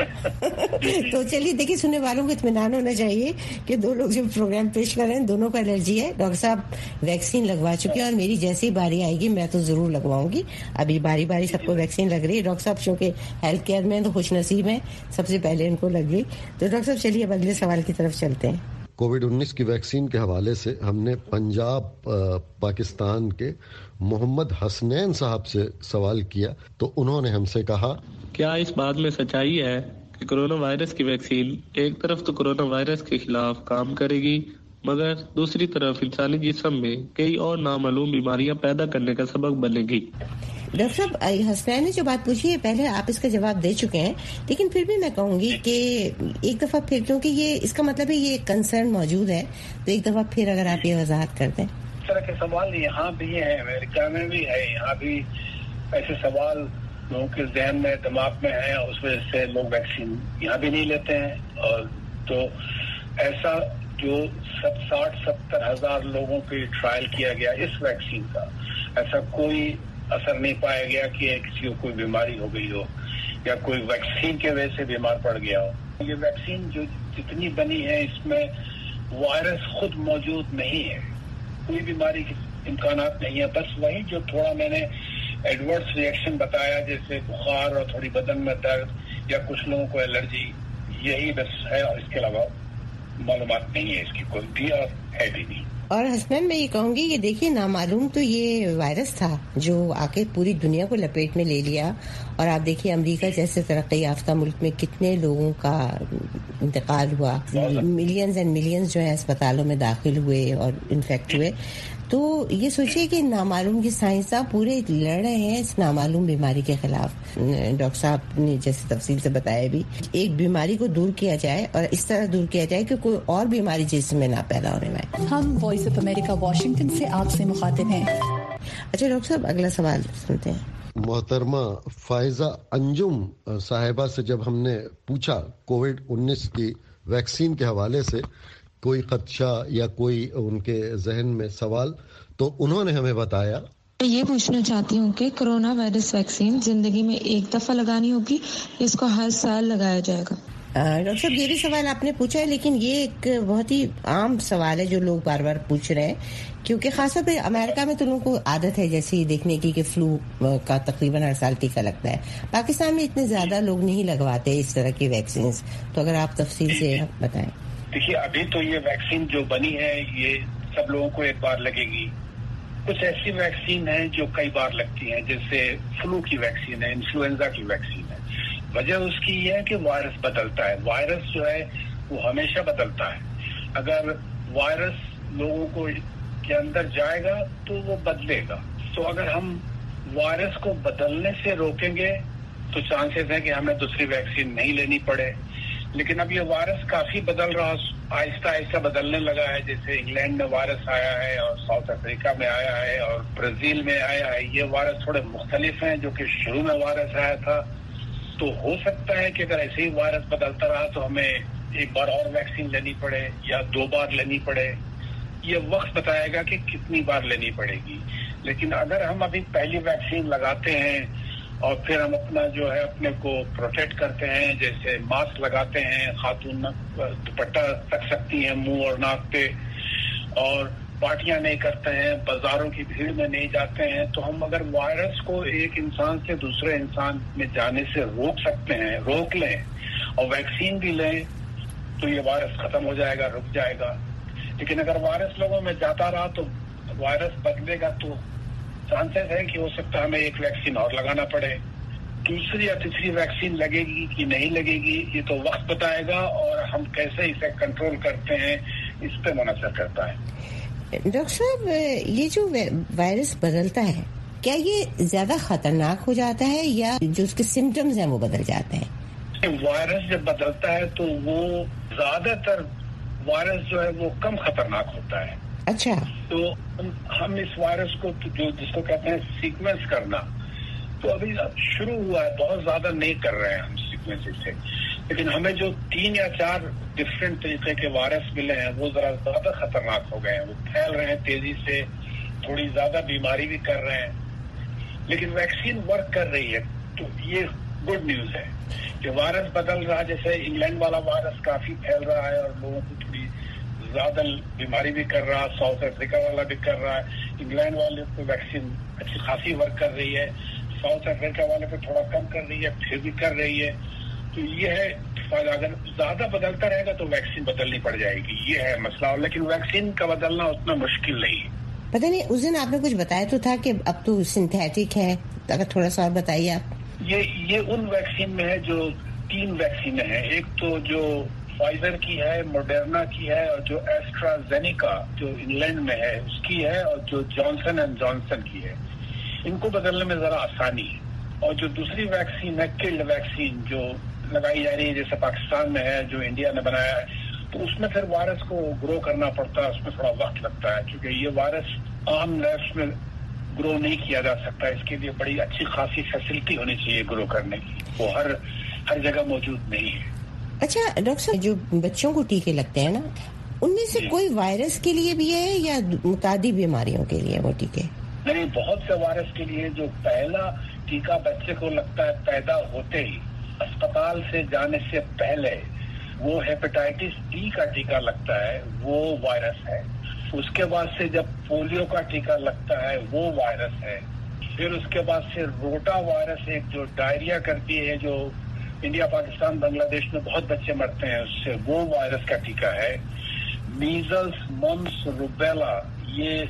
تو چلیے دیکھیے, سننے والوں کو اطمینان ہونا چاہیے کہ 2 لوگ جو پروگرام پیش کر رہے ہیں دونوں کو الرجی ہے. ڈاکٹر صاحب ویکسین لگوا چکے ہیں اور میری جیسی باری آئے گی میں تو ضرور لگواؤں گی. ابھی باری سب کو ویکسین لگ رہی ہے. ڈاکٹر صاحب چونکہ ہیلتھ کیئر میں تو خوش نصیب ہیں, سب سے پہلے ان کو لگ گئی. تو ڈاکٹر صاحب چلیے اب اگلے سوال کی طرف چلتے ہیں. کووڈ-19 کی ویکسین کے حوالے سے ہم نے پنجاب پاکستان کے محمد حسنین صاحب سے سوال کیا تو انہوں نے ہم سے کہا, کیا اس بات میں سچائی ہے کہ کرونا وائرس کی ویکسین ایک طرف تو کرونا وائرس کے خلاف کام کرے گی مگر دوسری طرف انسانی جسم میں کئی اور نامعلوم بیماریاں پیدا کرنے کا سبب بنے گی؟ ڈاکٹر صاحب حسنین نے جو بات پوچھی ہے پہلے آپ اس کا جواب دے چکے ہیں, لیکن پھر بھی میں کہوں گی کہ ایک دفعہ پھر, کیونکہ یہ اس کا مطلب ہے یہ کنسرن موجود ہے, تو ایک دفعہ پھر اگر آپ یہ وضاحت کر دیں. اس طرح کے سوال یہاں بھی ہیں, امریکہ میں بھی ہے, یہاں بھی ایسے سوال لوگوں کے ذہن میں دماغ میں ہیں, اس وجہ سے لوگ ویکسین یہاں بھی نہیں لیتے ہیں. اور تو ایسا جو 60-70 ہزار لوگوں پہ ٹرائل کیا گیا اس ویکسین کا, ایسا کوئی اثر نہیں پایا گیا کہ کسی کو کوئی بیماری ہو گئی ہو یا کوئی ویکسین کی وجہ سے بیمار پڑ گیا ہو. یہ ویکسین جو جتنی بنی ہے اس میں وائرس خود موجود نہیں ہے, کوئی بیماری کے امکانات نہیں ہے. بس وہی جو تھوڑا میں نے ایڈورس ریئیکشن بتایا جیسے بخار اور تھوڑی بدن میں درد یا کچھ لوگوں کو الرجی, یہی بس ہے, اور اس کے علاوہ معلومات نہیں ہے اس کی کوئی بھی, اور ہے بھی نہیں. اور حسنین میں یہ کہوں گی کہ دیکھیے نامعلوم تو یہ وائرس تھا جو آ کے پوری دنیا کو لپیٹ میں لے لیا, اور آپ دیکھیے امریکہ جیسے ترقی یافتہ ملک میں کتنے لوگوں کا انتقال ہوا, ملینز اینڈ ملینز جو ہے اسپتالوں میں داخل ہوئے اور انفیکٹ ہوئے. تو یہ سوچیے کہ نامعلوم کی سائنسداں پورے لڑ رہے ہیں اس نامعلوم بیماری کے خلاف. ڈاکٹر صاحب نے جیسے تفصیل سے بتایا بھی، ایک بیماری کو دور کیا جائے اور اس طرح دور کیا جائے کہ کوئی اور بیماری جسم میں نہ پیدا ہونے پائے. ہم وائس آف امریکہ واشنگٹن سے آپ سے مخاطب ہیں. اچھا ڈاکٹر صاحب، اگلا سوال سنتے ہیں. محترمہ فائزہ انجم صاحبہ سے جب ہم نے پوچھا کووڈ-19 کی ویکسین کے حوالے سے کوئی خدشہ یا کوئی ان کے ذہن میں سوال، تو انہوں نے ہمیں بتایا. میں یہ پوچھنا چاہتی ہوں کہ کرونا وائرس ویکسین زندگی میں ایک دفعہ لگانی ہوگی، اس کو ہر سال لگایا جائے گا؟ ڈاکٹر صاحب یہ بھی سوال آپ نے پوچھا ہے، لیکن یہ ایک بہت ہی عام سوال ہے جو لوگ بار بار پوچھ رہے ہیں، کیونکہ خاص طور پہ امریکہ میں تو لوگوں کو عادت ہے جیسے دیکھنے کی کہ فلو کا تقریباً ہر سال ٹیکہ لگتا ہے. پاکستان میں اتنے زیادہ لوگ نہیں لگواتے اس طرح کی ویکسینز، تو اگر آپ تفصیل سے بتائیں. دیکھیے ابھی تو یہ ویکسین جو بنی ہے یہ سب لوگوں کو ایک بار لگے گی. کچھ ایسی ویکسین ہیں جو کئی بار لگتی ہیں، جیسے فلو کی ویکسین ہے، انفلوئنزا کی ویکسین ہے. وجہ اس کی یہ ہے کہ وائرس بدلتا ہے. وائرس جو ہے وہ ہمیشہ بدلتا ہے. اگر وائرس لوگوں کو کے اندر جائے گا تو وہ بدلے گا. تو اگر ہم وائرس کو بدلنے سے روکیں گے تو چانسز ہیں کہ ہمیں دوسری ویکسین نہیں لینی پڑے. لیکن اب یہ وائرس کافی بدل رہا، آہستہ آہستہ بدلنے لگا ہے. جیسے انگلینڈ میں وائرس آیا ہے اور ساؤتھ افریقہ میں آیا ہے اور برازیل میں آیا ہے. یہ وائرس تھوڑے مختلف ہیں جو کہ شروع میں وائرس آیا تھا. تو ہو سکتا ہے کہ اگر ایسے ہی وائرس بدلتا رہا تو ہمیں ایک بار اور ویکسین لینی پڑے یا 2 بار لینی پڑے. یہ وقت بتائے گا کہ کتنی بار لینی پڑے گی. لیکن اگر ہم ابھی پہلی ویکسین لگاتے ہیں اور پھر ہم اپنا جو ہے اپنے کو پروٹیکٹ کرتے ہیں، جیسے ماسک لگاتے ہیں، خاتون دوپٹہ رکھ سکتی ہیں منہ اور ناک پہ، اور پارٹیاں نہیں کرتے ہیں، بازاروں کی بھیڑ میں نہیں جاتے ہیں، تو ہم اگر وائرس کو ایک انسان سے دوسرے انسان میں جانے سے روک لیں اور ویکسین بھی لیں تو یہ وائرس ختم ہو جائے گا، رک جائے گا. لیکن اگر وائرس لوگوں میں جاتا رہا تو وائرس بدلے گا، تو چانسز ہے کہ ہو سکتا ہے ہمیں ایک ویکسین اور لگانا پڑے. دوسری یا تیسری ویکسین لگے گی کہ نہیں لگے گی یہ تو وقت بتائے گا، اور ہم کیسے اسے کنٹرول کرتے ہیں اس پہ منحصر کرتا ہے. ڈاکٹر صاحب یہ جو وائرس بدلتا ہے کیا یہ زیادہ خطرناک ہو جاتا ہے یا جو اس کے سمٹمز ہیں وہ بدل جاتے ہیں؟ وائرس جب بدلتا ہے تو وہ زیادہ تر وائرس جو ہے وہ کم خطرناک ہوتا ہے. اچھا. تو ہم اس وائرس کو جس کو کہتے ہیں سیکوینس کرنا، تو ابھی شروع ہوا ہے، بہت زیادہ نہیں کر رہے ہیں ہم سیکوینس سے. لیکن ہمیں جو 3 یا 4 ڈفرینٹ طریقے کے وائرس ملے ہیں وہ ذرا زیادہ خطرناک ہو گئے ہیں. وہ پھیل رہے ہیں تیزی سے، تھوڑی زیادہ بیماری بھی کر رہے ہیں. لیکن ویکسین ورک کر رہی ہے، تو یہ گڈ نیوز ہے کہ وائرس بدل رہا. جیسے انگلینڈ والا وائرس کافی پھیل رہا ہے اور لوگوں کو تھوڑی زیادہ بیماری بھی کر رہا. ساؤتھ افریقہ والا بھی کر رہا ہے. انگلینڈ والے کو ویکسین اچھی خاصی ورک کر رہی ہے، ساؤتھ افریقہ والے پہ تھوڑا کم کر رہی ہے، پھر بھی کر رہی ہے. تو یہ ہے فائدہ. اگر زیادہ بدلتا رہے گا تو ویکسین بدلنی پڑ جائے گی، یہ ہے مسئلہ. لیکن ویکسین کا بدلنا اتنا مشکل نہیں ہے. پتہ نہیں اس دن آپ نے کچھ بتایا تو تھا کہ اب تو سنتھیٹک ہے، اگر تھوڑا سا اور بتائیے آپ. یہ ان ویکسین میں ہے جو 3 ویکسینیں ہیں. ایک تو جو فائزر کی ہے، موڈرنا کی ہے، اور جو ایسٹرازینیکا جو انگلینڈ میں ہے اس کی ہے، اور جو جانسن اینڈ جانسن کی ہے. ان کو بدلنے میں ذرا آسانی ہے. اور جو دوسری ویکسین ہے کلڈ ویکسین جو لگائی جا رہی ہے جیسے پاکستان میں ہے، جو انڈیا نے بنایا ہے، تو اس میں پھر وائرس کو گرو کرنا پڑتا ہے، اس میں تھوڑا وقت لگتا ہے کیونکہ یہ وائرس عام لیبس میں گرو نہیں کیا جا سکتا. اس کے لیے بڑی اچھی خاصی فیسلٹی ہونی چاہیے گرو کرنے کی، وہ ہر جگہ موجود نہیں ہے. اچھا ڈاکٹر صاحب، جو بچوں کو ٹیکے لگتے ہیں نا، ان میں سے کوئی وائرس کے لیے بھی ہے یا متعدی بیماریوں کے لیے وہ ٹیکے؟ نہیں، بہت سے وائرس کے لیے. جو پہلا ٹیکہ بچے کو لگتا ہے پیدا ہوتے ہی اسپتال سے جانے سے پہلے، وہ ہیپیٹائٹس بی کا ٹیکہ لگتا ہے، وہ وائرس ہے. اس کے بعد سے جب پولیو کا ٹیکہ لگتا ہے وہ وائرس ہے. پھر اس کے بعد سے روٹا وائرس ایک جو ڈائریا کرتی ہے، جو انڈیا پاکستان بنگلہ دیش میں بہت بچے مرتے ہیں اس سے، وہ وائرس کا ٹیکہ ہے. میزلس، ممپس، روبیلا یہ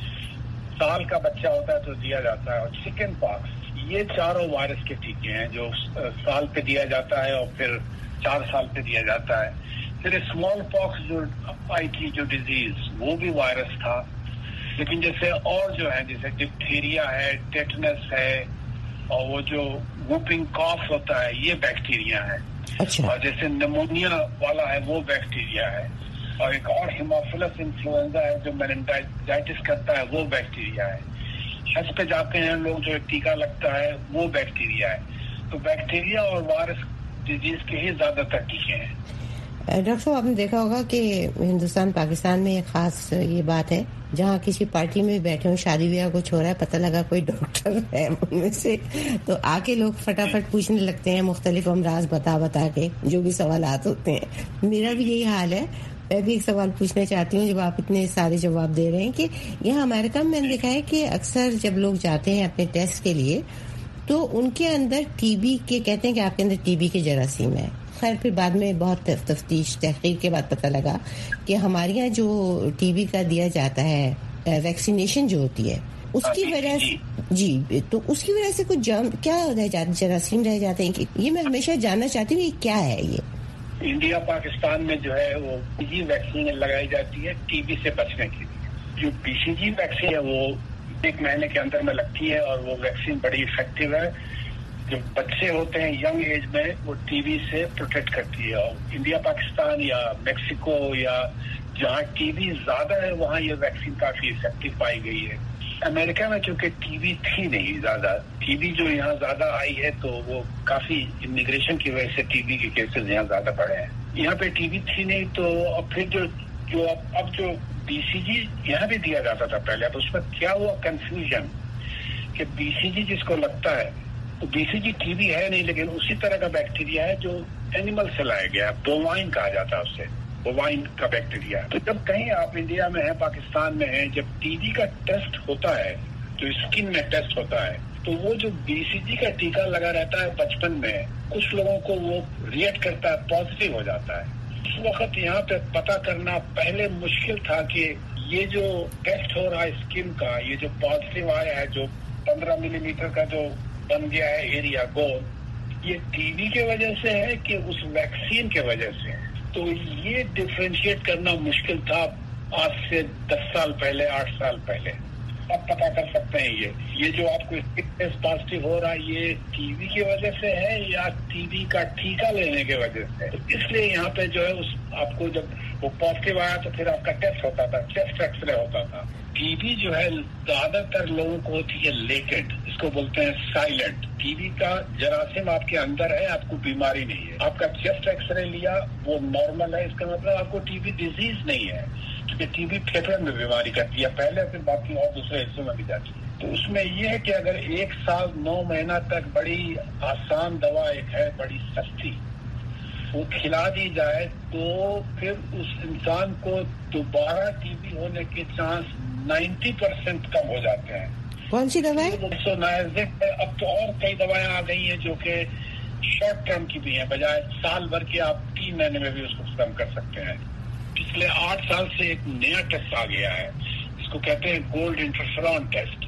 سال کا بچہ ہوتا ہے تو دیا جاتا ہے. اور چکن پاکس، یہ 4 وائرس کے ٹیکے ہیں جو سال پہ دیا جاتا ہے اور پھر 4 سال پہ دیا جاتا ہے. پھر اسمال پاکس جو آئی تھی جو ڈیزیز، وہ بھی وائرس تھا. लेकिन जैसे और जो है जैसे डिप्थीरिया है, टेटनस है और वो जो वूपिंग कॉफ होता है ये बैक्टीरिया है। अच्छा। और जैसे निमोनिया वाला है वो बैक्टीरिया है। और एक और हिमोफिलस इन्फ्लुएंजा है जो मेनिंजाइटिस करता है वो बैक्टीरिया है। छत पे जाते हैं लोग जो टीका लगता है वो बैक्टीरिया है। तो बैक्टीरिया और वायरस डिजीज के ही ज्यादातर टीके हैं। डॉक्टर साहब आपने देखा होगा कि हिंदुस्तान पाकिस्तान में एक खास ये बात है, जहाँ किसी पार्टी में बैठे हो, शादी ब्याह कुछ हो रहा है, पता लगा कोई डॉक्टर है उनमें से, तो आके लोग फटाफट पूछने लगते हैं मुख्तलिफ अमराज बता के जो भी सवालात होते हैं। मेरा भी यही हाल है। मैं भी एक सवाल पूछना चाहती हूँ जब आप इतने सारे जवाब दे रहे हैं कि यहाँ अमेरिका में मैंने देखा है कि अक्सर जब लोग जाते हैं अपने टेस्ट के लिए तो उनके अंदर टीबी के कहते हैं कि आपके अंदर टीबी के जरासीम है। खैर फिर बाद में बहुत तफ्तीश तहकीक के बाद पता लगा कि हमारे यहाँ जो टीबी का दिया जाता है वैक्सीनेशन जो होती है उसकी वजह से जी, तो उसकी वजह से कुछ क्या रह जाता, जरासीम रह जाते हैं कि ये मैं हमेशा जानना चाहती हूँ ये क्या है। ये इंडिया पाकिस्तान में जो है वो बीसीजी वैक्सीन लगाई जाती है टीबी से बचने के लिए। जो बीसीजी वैक्सीन है वो 1 महीने के अंदर में लगती है और वो वैक्सीन बड़ी इफेक्टिव है। जो बच्चे होते हैं यंग एज में वो टीबी से प्रोटेक्ट करती है। और इंडिया पाकिस्तान या मेक्सिको या जहाँ टीबी ज्यादा है वहाँ ये वैक्सीन काफी इफेक्टिव पाई गई है। अमेरिका में चूंकि टीबी थी नहीं ज्यादा, टीबी जो यहाँ ज्यादा आई है तो वो काफी इमिग्रेशन की वजह से टीबी के केसेस यहाँ ज्यादा बढ़े हैं। यहाँ पे टीबी थी नहीं तो अब फिर जो अब जो बीसीजी यहाँ भी दिया जाता था पहले, अब उसमें क्या हुआ कंफ्यूजन कि बीसीजी जिसको लगता है तो बीसीजी टीबी है नहीं, लेकिन उसी तरह का बैक्टीरिया है जो एनिमल से लाया गया है, बोवाइन कहा जाता है उससे, बोवाइन का बैक्टीरिया। तो जब कहीं आप इंडिया में है, पाकिस्तान में है, जब टीबी का टेस्ट होता है जो स्किन में टेस्ट होता है तो वो जो बीसीजी का टीका लगा रहता है बचपन में, कुछ लोगों को वो रिएक्ट करता है, पॉजिटिव हो जाता है। उस वक्त यहाँ पे पता करना पहले मुश्किल था कि ये जो टेस्ट हो रहा है स्किन का, ये जो पॉजिटिव आया है, जो 15 मिलीमीटर का जो बन गया है एरिया गोल, ये टीबी के वजह से है कि उस वैक्सीन के वजह से है। तो ये डिफरेंशिएट करना मुश्किल था आज से 10 साल पहले, 8 साल पहले। अब पता कर सकते हैं ये जो आपको टेस्ट पॉजिटिव हो रहा है ये टीबी की वजह से है या टीबी का टीका लेने की वजह से। तो इसलिए यहाँ पे जो है आपको जब वो पॉजिटिव आया तो फिर आपका टेस्ट होता था, चेस्ट एक्सरे होता था। टीबी जो है ज्यादातर लोगों को होती है लेटेंट, इसको बोलते हैं साइलेंट। टीबी का जरासीम आपके अंदर है, आपको बीमारी नहीं है। आपका चेस्ट एक्सरे लिया वो नॉर्मल है, इसका मतलब आपको टीबी डिजीज नहीं है, क्योंकि टीबी फेफड़े में बीमारी करती है पहले, फिर बाकी और दूसरे हिस्सों में भी जाती है। तो उसमें ये है कि अगर 1 साल 9 महीना तक बड़ी आसान दवा एक है, बड़ी सस्ती, वो खिला दी जाए तो फिर उस इंसान को दोबारा टीबी होने के चांस 90% कम हो जाते हैं। कौन सी दवाएं? अब तो और कई दवाएं आ गई हैं जो कि शॉर्ट टर्म की भी हैं, बजाय साल भर के आप 3 महीने में भी उसको खत्म कर सकते हैं। पिछले 8 साल से एक नया टेस्ट आ गया है जिसको कहते हैं गोल्ड इंटरफेरॉन टेस्ट।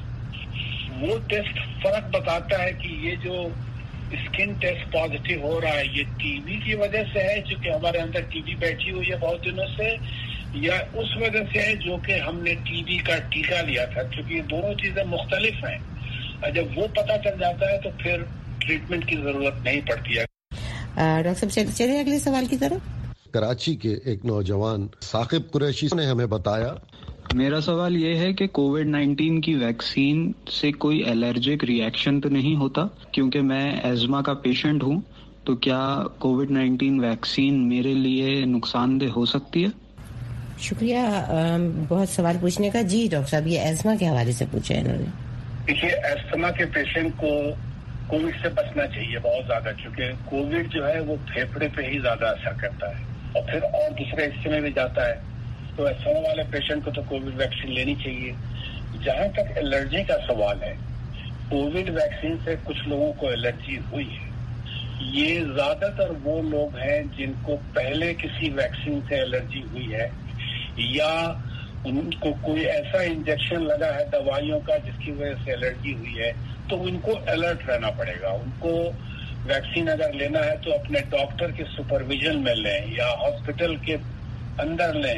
वो टेस्ट फर्क बताता है कि ये जो स्किन टेस्ट पॉजिटिव हो रहा है ये टीबी की वजह से है, क्योंकि हमारे अंदर टीबी बैठी हुई है बहुत दिनों से, या उस वजह से है जो कि हमने टीबी का टीका लिया था, क्योंकि दोनों चीजें मुख्तलिफ हैं। और जब वो पता चल जाता है तो फिर ट्रीटमेंट की जरूरत नहीं पड़ती है। डॉक्टर साहब चलिए अगले सवाल की तरफ। कराची के एक नौजवान साकिब कुरैशी ने हमें बताया, मेरा सवाल ये है कि कोविड-19 की वैक्सीन से कोई एलर्जिक रिएक्शन तो नहीं होता, क्योंकि मैं एज़मा का पेशेंट हूँ, तो क्या कोविड-19 वैक्सीन मेरे लिए नुकसानदेह हो सकती है? शुक्रिया बहुत सवाल पूछने का। जी डॉक्टर साहब ये एज़मा के हवाले से पूछा है इन्होंने। देखिए एस्थमा के पेशेंट को कोविड से बचना चाहिए बहुत ज्यादा, क्योंकि कोविड जो है वो फेफड़े पे ही ज्यादा असर करता है और फिर और दूसरे हिस्से में भी जाता है। तो एस्थमा वाले पेशेंट को तो कोविड वैक्सीन लेनी चाहिए। जहां तक एलर्जी का सवाल है, कोविड वैक्सीन से कुछ लोगों को एलर्जी हुई है। ये ज्यादातर वो लोग हैं जिनको पहले किसी वैक्सीन से एलर्जी हुई है या उनको कोई ऐसा इंजेक्शन लगा है दवाइयों का जिसकी वजह से एलर्जी हुई है, तो उनको अलर्ट रहना पड़ेगा। उनको वैक्सीन अगर लेना है तो अपने डॉक्टर के सुपरविजन में लें या हॉस्पिटल के अंदर लें,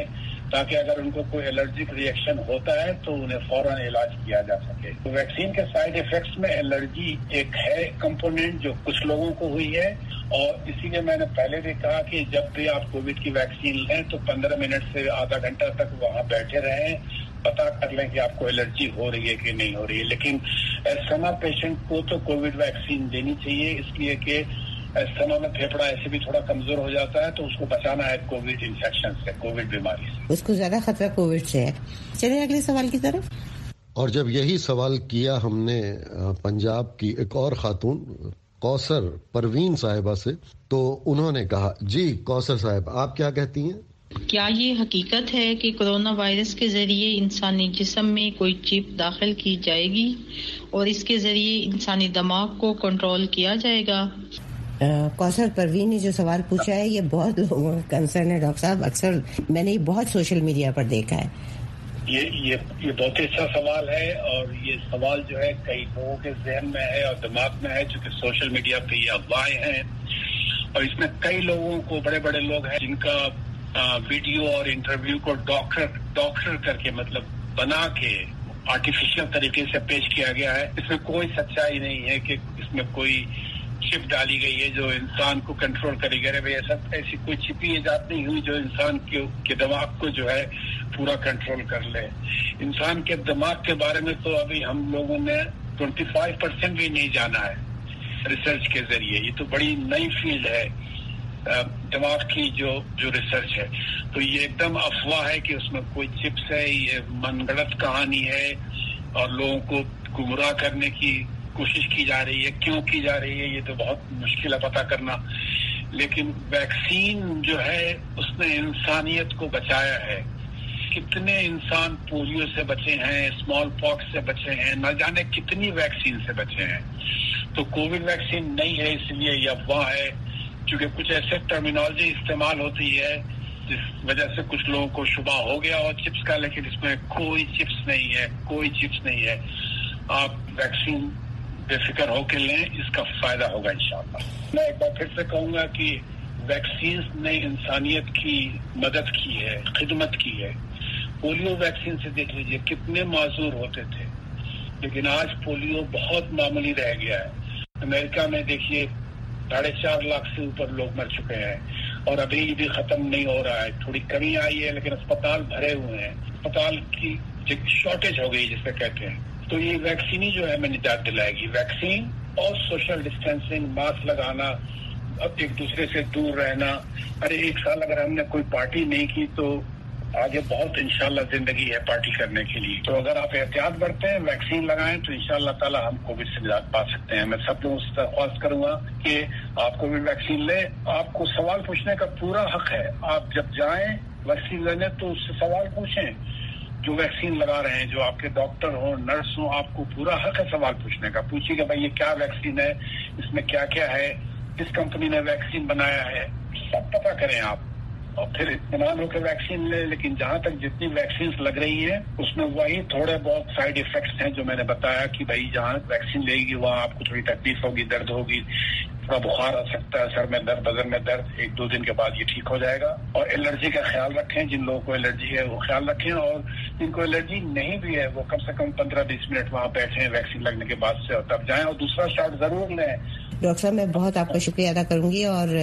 ताकि अगर उनको कोई एलर्जिक रिएक्शन होता है तो उन्हें फौरन इलाज किया जा सके। तो वैक्सीन के साइड इफेक्ट्स में एलर्जी एक है कंपोनेंट जो कुछ लोगों को हुई है, और इसीलिए मैंने पहले भी कहा कि जब भी आप कोविड की वैक्सीन लें तो 15 मिनट से आधा घंटा तक वहां बैठे रहें, पता कर लें कि आपको एलर्जी हो रही है कि नहीं हो रही है। लेकिन एस्थमा पेशेंट को तो कोविड वैक्सीन देनी चाहिए, इसलिए कि एस्थमा में फेफड़ा ऐसे भी थोड़ा कमजोर हो जाता है, तो उसको बचाना है कोविड इन्फेक्शन से, कोविड बीमारी से। उसको ज्यादा खतरा कोविड से है। चलिए अगले सवाल की तरफ। और जब यही सवाल किया हमने पंजाब की एक और खातून कौसर परवीन साहिबा से, तो उन्होंने कहा, जी कौसर साहिब आप क्या कहती हैं? क्या ये हकीकत है कि कोरोना वायरस के जरिए इंसानी जिस्म में कोई चिप दाखिल की जाएगी और इसके जरिए इंसानी दिमाग को कंट्रोल किया जाएगा? कौसर परवीन ने जो सवाल पूछा है ये बहुत लोगों का कंसर्न है डॉक्टर साहब। अक्सर मैंने ये बहुत सोशल मीडिया पर देखा है। ये बहुत ही अच्छा सवाल है, और ये सवाल जो है कई लोगों के जहन में है और दिमाग में है, चूंकि सोशल मीडिया पे ये अफवाहें हैं, और इसमें कई लोगों को, बड़े बड़े लोग हैं जिनका वीडियो और इंटरव्यू को डॉक्टर करके, मतलब बना के आर्टिफिशियल तरीके से पेश किया गया है। इसमें कोई सच्चाई नहीं है कि इसमें कोई चिप डाली गई है जो इंसान को कंट्रोल करेगी। अरे भाई ऐसी कोई छिपी इजाद नहीं हुई जो इंसान के दिमाग को जो है पूरा कंट्रोल कर ले। इंसान के दिमाग के बारे में तो अभी हम लोगों ने 25% भी नहीं जाना है रिसर्च के जरिए। ये तो बड़ी नई फील्ड है दिमाग की जो रिसर्च है। तो ये एकदम अफवाह है कि उसमें कोई चिप्स है, ये मनगढ़ंत कहानी है और लोगों को गुमराह करने की कोशिश की जा रही है। क्यों की जा रही है ये तो बहुत मुश्किल है पता करना, लेकिन वैक्सीन जो है उसने इंसानियत को बचाया है। कितने इंसान पोलियो से बचे हैं, स्मॉल पॉक्स से बचे हैं, न जाने कितनी वैक्सीन से बचे हैं। तो कोविड वैक्सीन नहीं है इसलिए ये अफवाह है, क्योंकि कुछ ऐसे टर्मिनोलॉजी इस्तेमाल होती है जिस वजह से कुछ लोगों को शुबा हो गया और चिप्स का, लेकिन इसमें कोई चिप्स नहीं है, कोई चिप्स नहीं है। आप वैक्सीन बेफिक्र होकर लें, इसका फायदा होगा इंशाअल्लाह। मैं एक बार फिर से कहूंगा कि वैक्सीन ने इंसानियत की मदद की है, खिदमत की है। पोलियो वैक्सीन से देख लीजिए कितने माजूर होते थे, लेकिन आज पोलियो बहुत मामूली रह गया है। अमेरिका में देखिए 4.5 लाख से ऊपर लोग मर चुके हैं और अभी भी खत्म नहीं हो रहा है। थोड़ी कमी आई है लेकिन अस्पताल भरे हुए हैं, अस्पताल की शॉर्टेज हो गई जिसे कहते हैं। तो ये वैक्सीन ही जो है हमें निजात दिलाएगी। वैक्सीन और सोशल डिस्टेंसिंग, मास्क लगाना, अब एक दूसरे से दूर रहना। अरे एक साल अगर हमने कोई पार्टी नहीं की तो आगे बहुत इंशाल्लाह जिंदगी है पार्टी करने के लिए। तो अगर आप एहतियात बरतें, वैक्सीन लगाएं तो इंशाल्लाह ताला हम कोविड से निजात पा सकते हैं। मैं सब लोगों से दरख्वास्त करूंगा कि आप कोविड वैक्सीन लें। आपको सवाल पूछने का पूरा हक है। आप जब जाएं वैक्सीन लेने तो उससे सवाल पूछें। जो वैक्सीन लगा रहे हैं, जो आपके डॉक्टर हो, नर्स हो, आपको पूरा हक है सवाल पूछने का। पूछिए कि भाई ये क्या वैक्सीन है, इसमें क्या क्या है, किस कंपनी ने वैक्सीन बनाया है, सब पता करें आप और फिर इत्मीनान होकर वैक्सीन ले। लेकिन जहां तक जितनी वैक्सीन लग रही है उसमें वही थोड़े बहुत साइड इफेक्ट्स हैं जो मैंने बताया कि भाई जहां वैक्सीन लेगी वहां आपको थोड़ी तकलीफ होगी, दर्द होगी, थोड़ा बुखार आ सकता है, सर में दर्द, बदन में दर्द। 1-2 दिन के बाद ये ठीक हो जाएगा। और एलर्जी का ख्याल रखें, जिन लोगों को एलर्जी है वो ख्याल रखें, और जिनको एलर्जी नहीं भी है वो कम से कम 15-20 मिनट वहां बैठे वैक्सीन लगने के बाद से और तब जाएं और दूसरा शॉट जरूर लें। डॉक्टर साहब मैं बहुत आपका शुक्रिया अदा करूंगी, और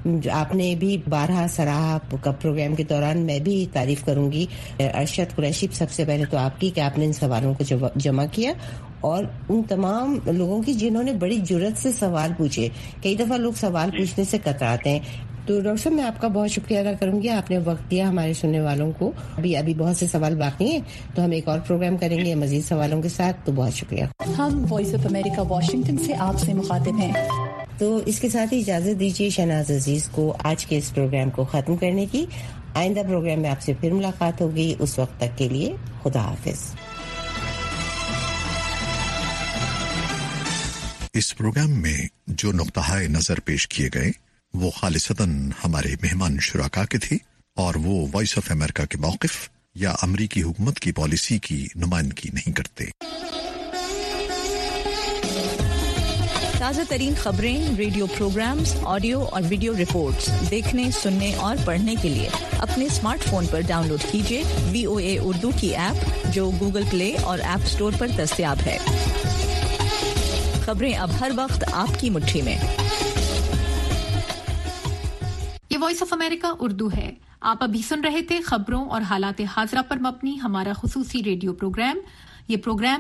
आपने भी 12 सराहा का प्रोग्राम के दौरान मैं भी तारीफ करूंगी अरशद कुरैशी, सबसे पहले तो आपकी कि आपने इन सवालों को जमा किया, और उन तमाम लोगों की जिन्होंने बड़ी जुर्रत से सवाल पूछे। कई दफा लोग सवाल पूछने से कतराते हैं। तो डॉक्टर साहब मैं आपका बहुत शुक्रिया अदा करूंगी, आपने वक्त दिया हमारे सुनने वालों को। अभी बहुत से सवाल बाकी हैं तो हम एक और प्रोग्राम करेंगे मजीद सवालों के साथ। तो बहुत शुक्रिया। हम वॉइस ऑफ अमेरिका वाशिंगटन से आपसे मुखातिब हैं। तो इसके साथ ही इजाजत दीजिए शहनाज अजीज को आज के इस प्रोग्राम को खत्म करने की। आइंदा प्रोग्राम में आपसे फिर मुलाकात होगी। उस वक्त तक के लिए खुदा हाफिज। इस प्रोग्राम में जो नुक्ताए नजर पेश किए गए वो खालिसतन हमारे मेहमान शुराका के थे और वो वॉइस ऑफ अमेरिका के मौक़िफ़ या अमरीकी हुकूमत की पॉलिसी की नुमाइंदगी नहीं करते। تازہ ترین خبریں، ریڈیو پروگرامز، آڈیو اور ویڈیو رپورٹس دیکھنے، سننے اور پڑھنے کے لیے اپنے اسمارٹ فون پر ڈاؤن لوڈ کیجیے VOA اردو کی ایپ، جو گوگل پلے اور ایپ اسٹور پر دستیاب ہے۔ خبریں اب ہر وقت آپ کی مٹھی میں۔ یہ وائس آف امریکہ اردو ہے۔ آپ ابھی سن رہے تھے خبروں اور حالات حاضرہ پر مبنی ہمارا خصوصی ریڈیو پروگرام۔ یہ پروگرام